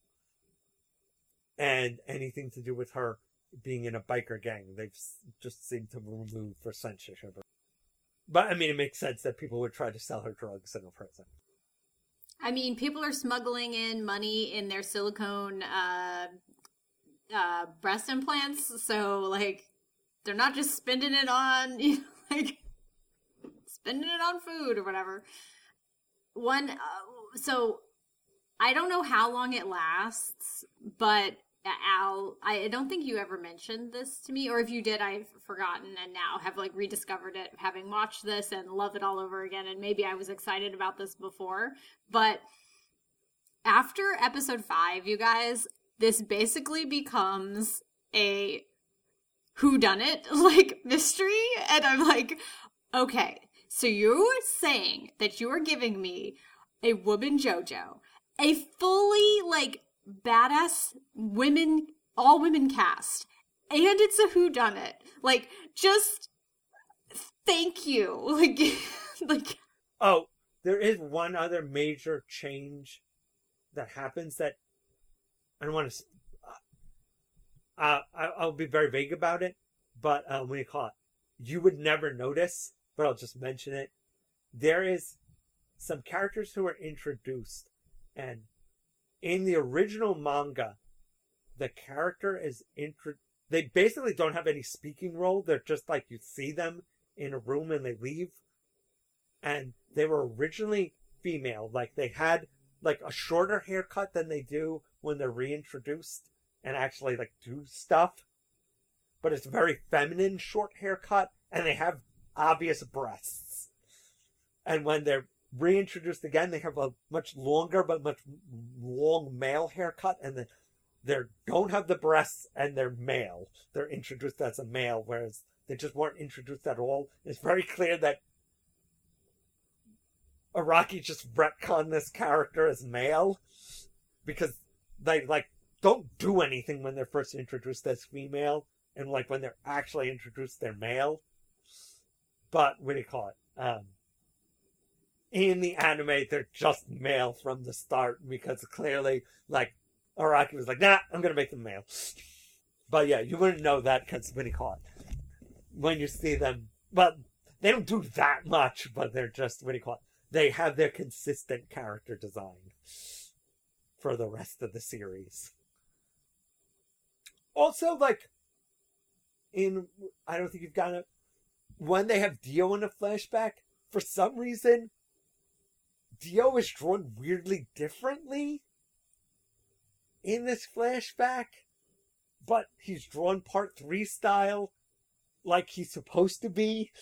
and anything to do with her being in a biker gang, they've just seemed to remove for censorship. But I mean, it makes sense that people would try to sell her drugs in a prison. I mean, people are smuggling in money in their silicone uh, uh, breast implants, so like they're not just spending it on, you know, like spending it on food or whatever. One, uh, so I don't know how long it lasts, but Al, I don't think you ever mentioned this to me, or if you did, I've forgotten and now have like rediscovered it, having watched this and love it all over again. And maybe I was excited about this before, but after episode five, you guys, this basically becomes a whodunit like mystery, and I'm like, okay, so you're saying that you are giving me a woman JoJo, a fully like badass women, all women cast, and it's a whodunit. Like, just thank you. Like, like. Oh, there is one other major change that happens that I don't want to. Uh, I'll be very vague about it, but uh, what do you call it? You would never notice, but I'll just mention it. There is some characters who are introduced, and in the original manga, the character is intro. They basically don't have any speaking role. They're just like you see them in a room and they leave. And they were originally female. Like they had like a shorter haircut than they do when they're reintroduced and actually like do stuff. But it's a very feminine short haircut, and they have obvious breasts. And when they're reintroduced again, they have a much longer but much long male haircut, and they they don't have the breasts, and they're male. They're introduced as a male, whereas they just weren't introduced at all. It's very clear that Araki just retconned this character as male, because they like don't do anything when they're first introduced as female, and like when they're actually introduced, they're male. But what do you call it? Um, in the anime, they're just male from the start because clearly, like, Araki was like, nah, I'm gonna make them male. But yeah, you wouldn't know that because what do you call it? When you see them, but they don't do that much, but they're just, what do you call it? They have their consistent character design for the rest of the series. Also, like, in, I don't think you've gotten it, when they have Dio in a flashback, for some reason, Dio is drawn weirdly differently in this flashback, but he's drawn part three style like he's supposed to be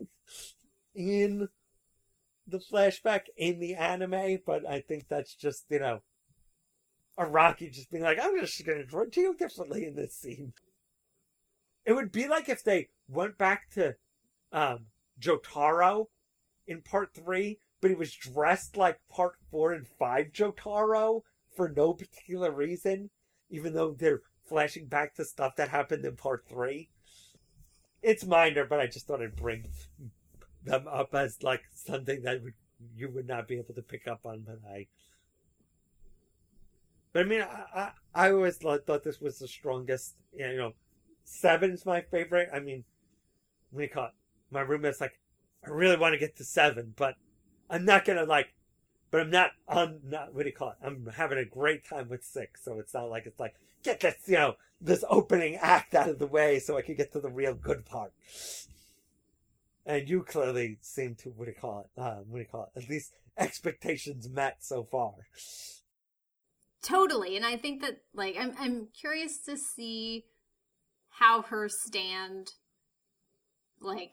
in the flashback in the anime, but I think that's just, you know, Araki just being like, I'm just going to draw Dio differently in this scene. It would be like if they went back to um, Jotaro in part three, but he was dressed like part four and five Jotaro for no particular reason, even though they're flashing back to stuff that happened in part three. It's minor, but I just thought I'd bring them up as like something that would, you would not be able to pick up on, but I... But I mean, I, I, I always thought, thought this was the strongest, you know, seven's my favorite. I mean, when you call it, my roommate's like, I really want to get to seven, but I'm not gonna like, but I'm not on, not, what do you call it? I'm having a great time with six, so it's not like, it's like, get this, you know, this opening act out of the way so I can get to the real good part. And you clearly seem to, what do you call it? Uh, what do you call it? At least expectations met so far. Totally, and I think that, like, I'm I'm curious to see how her stand, like,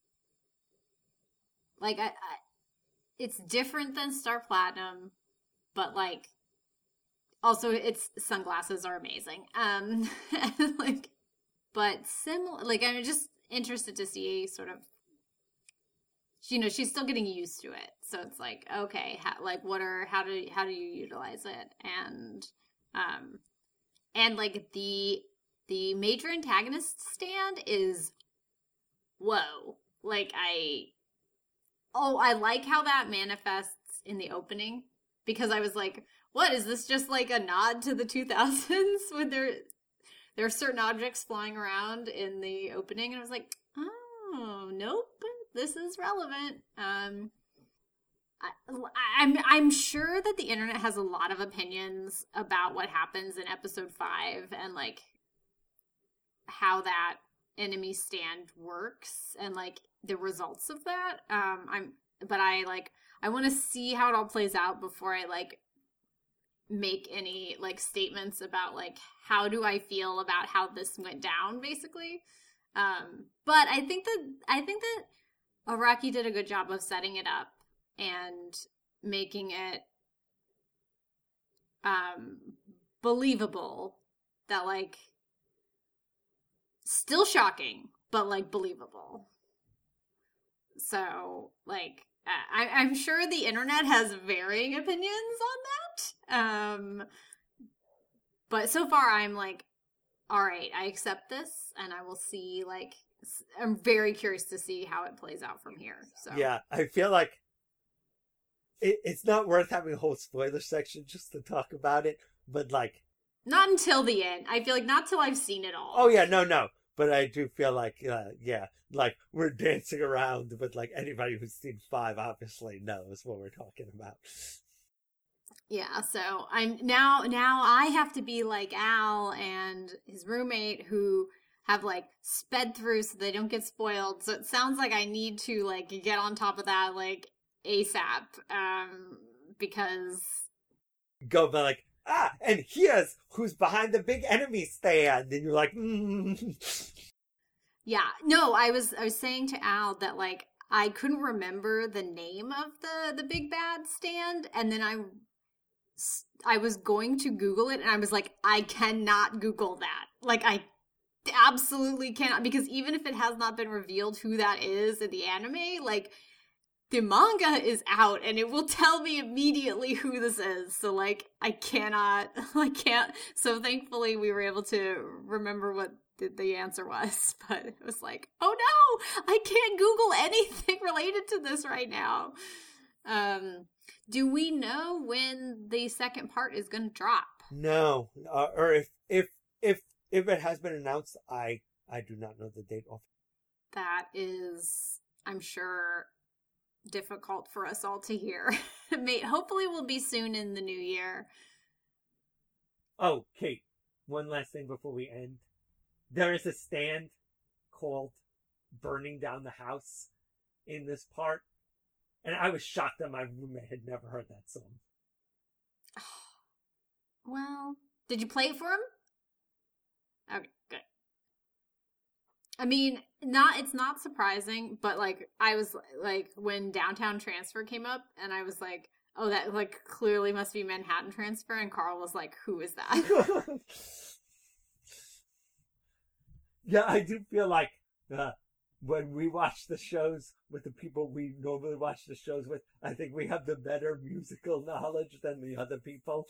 like I, I it's different than Star Platinum, but like, also its sunglasses are amazing. Um, and, like, but similar, like, I'm just interested to see sort of, you know, she's still getting used to it. So it's like, okay, how, like, what are, how do, how do you utilize it? And, um, and like the, the major antagonist stand is, whoa. Like, I, oh, I like how that manifests in the opening, because I was like, what, is this just like a nod to the two thousands when there, there are certain objects flying around in the opening? And I was like, oh, nope, this is relevant. Um, I, I'm I'm sure that the internet has a lot of opinions about what happens in episode five and like how that enemy stand works and like the results of that. Um, I'm but I like I want to see how it all plays out before I like make any like statements about like how do I feel about how this went down, basically. Um, but I think that I think that Araki did a good job of setting it up and making it um, believable, that, like, still shocking, but, like, believable. So, like, I, I'm sure the internet has varying opinions on that. Um, but so far I'm like, all right, I accept this, and I will see, like, I'm very curious to see how it plays out from here. So yeah, I feel like it, it's not worth having a whole spoiler section just to talk about it, but like, not until the end. I feel like not till I've seen it all. Oh yeah, no, no. But I do feel like, uh, yeah, like we're dancing around, but like anybody who's seen five obviously knows what we're talking about. Yeah, so I'm now now I have to be like Al and his roommate who have like sped through so they don't get spoiled. So it sounds like I need to like get on top of that like ASAP, um, because go by like, ah, and here's who's behind the big enemy stand, and you're like, mm. Yeah, no, I was I was saying to Al that like I couldn't remember the name of the the big bad stand, and then I I was going to Google it, and I was like, I cannot Google that. Like, I absolutely cannot, because even if it has not been revealed who that is in the anime, like, the manga is out and it will tell me immediately who this is. So like I cannot I can't so thankfully we were able to remember what the, the answer was, but it was like, oh no, I can't Google anything related to this right now. Um do we know when the second part is going to drop? No, uh, or if if if if it has been announced, I I do not know the date off. That is, I'm sure, difficult for us all to hear. May, hopefully we'll be soon in the new year. Oh, Kate, one last thing before we end. There is a stand called Burning Down the House in this part, and I was shocked that my roommate had never heard that song. Well, did you play it for him? Okay, good. I mean, not it's not surprising, but like I was like when Downtown Transfer came up, and I was like, "Oh, that like clearly must be Manhattan Transfer," and Carl was like, "Who is that?" Yeah, I do feel like uh, when we watch the shows with the people we normally watch the shows with, I think we have the better musical knowledge than the other people.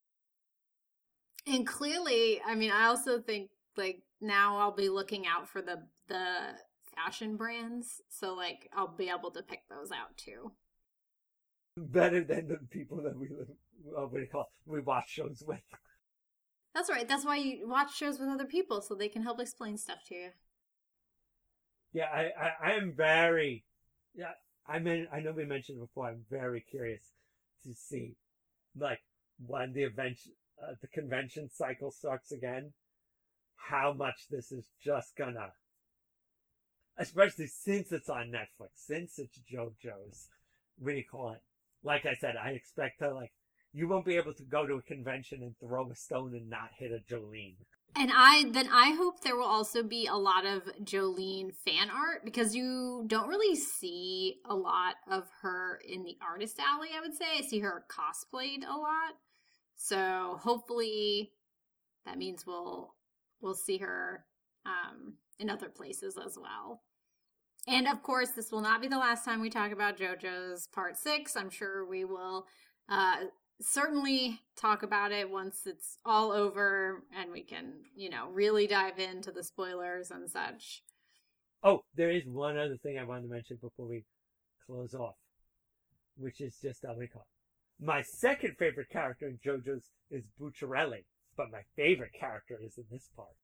And clearly, I mean, I also think like now I'll be looking out for the the fashion brands, so like I'll be able to pick those out too. Better than the people that we uh, what do you call it? We watch shows with. That's right. That's why you watch shows with other people, so they can help explain stuff to you. Yeah, I I, I am very yeah. I mean, I know we mentioned before. I'm very curious to see like when the event uh, the convention cycle starts again. How much this is just gonna, especially since it's on Netflix, since it's JoJo's, what do you call it? Like I said, I expect to like, you won't be able to go to a convention and throw a stone and not hit a Jolene. And I, then I hope there will also be a lot of Jolene fan art, because you don't really see a lot of her in the artist alley, I would say. I see her cosplayed a lot. So hopefully that means we'll, We'll see her um, in other places as well. And of course, this will not be the last time we talk about JoJo's Part six. I'm sure we will uh, certainly talk about it once it's all over and we can, you know, really dive into the spoilers and such. Oh, there is one other thing I wanted to mention before we close off, which is just, how we call it. My second favorite character in JoJo's is Bucciarelli. But my favorite character is in this part.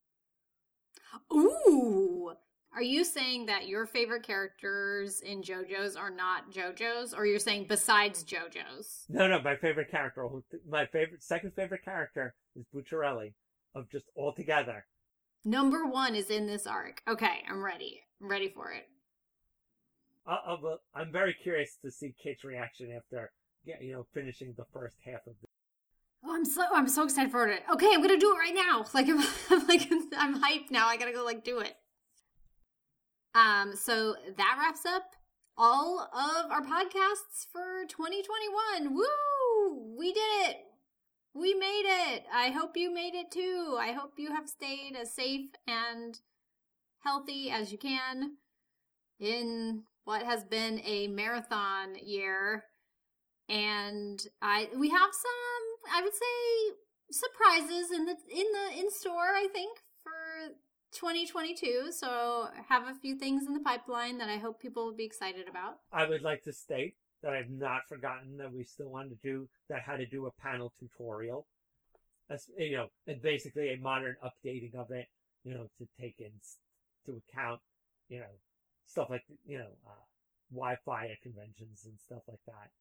Ooh! Are you saying that your favorite characters in JoJo's are not JoJo's? Or you're saying besides JoJo's? No, no, my favorite character, my favorite, second favorite character is Bucciarelli, of just all together. Number one is in this arc. Okay, I'm ready. I'm ready for it. Uh, uh, I'm very curious to see Kate's reaction after, you know, finishing the first half of the Oh, I'm so I'm so excited for it. Okay, I'm gonna do it right now. Like I'm, I'm like I'm hyped now. I gotta go like do it. Um, so that wraps up all of our podcasts for twenty twenty-one. Woo! We did it. We made it. I hope you made it too. I hope you have stayed as safe and healthy as you can in what has been a marathon year. And I we have some, I would say, surprises in the in the in store, I think, for twenty twenty-two. So have a few things in the pipeline that I hope people will be excited about. I would like to state that I've not forgotten that we still want to do that how to do a panel tutorial. That's, you know, and basically a modern updating of it, you know, to take into account, you know, stuff like, you know, uh, Wi-Fi at conventions and stuff like that.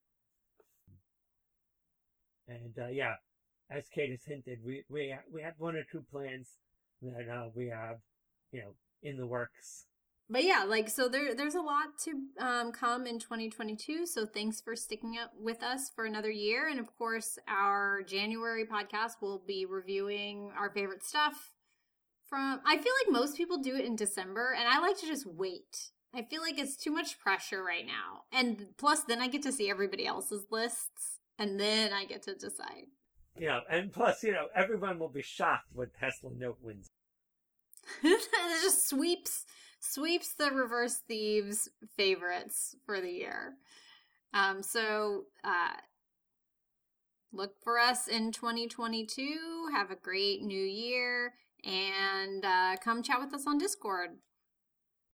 And, uh, yeah, as Kate has hinted, we, we, we have one or two plans that, uh, we have, you know, in the works. But yeah, like, so there, there's a lot to um, come in twenty twenty-two. So thanks for sticking up with us for another year. And of course, our January podcast will be reviewing our favorite stuff from, I feel like most people do it in December, and I like to just wait. I feel like it's too much pressure right now. And plus, then I get to see everybody else's lists. And then I get to decide. You know, and plus, you know, everyone will be shocked when Tesla Note wins. It just sweeps sweeps the Reverse Thieves favorites for the year. Um, so uh, look for us in twenty twenty-two. Have a great new year, and uh, come chat with us on Discord.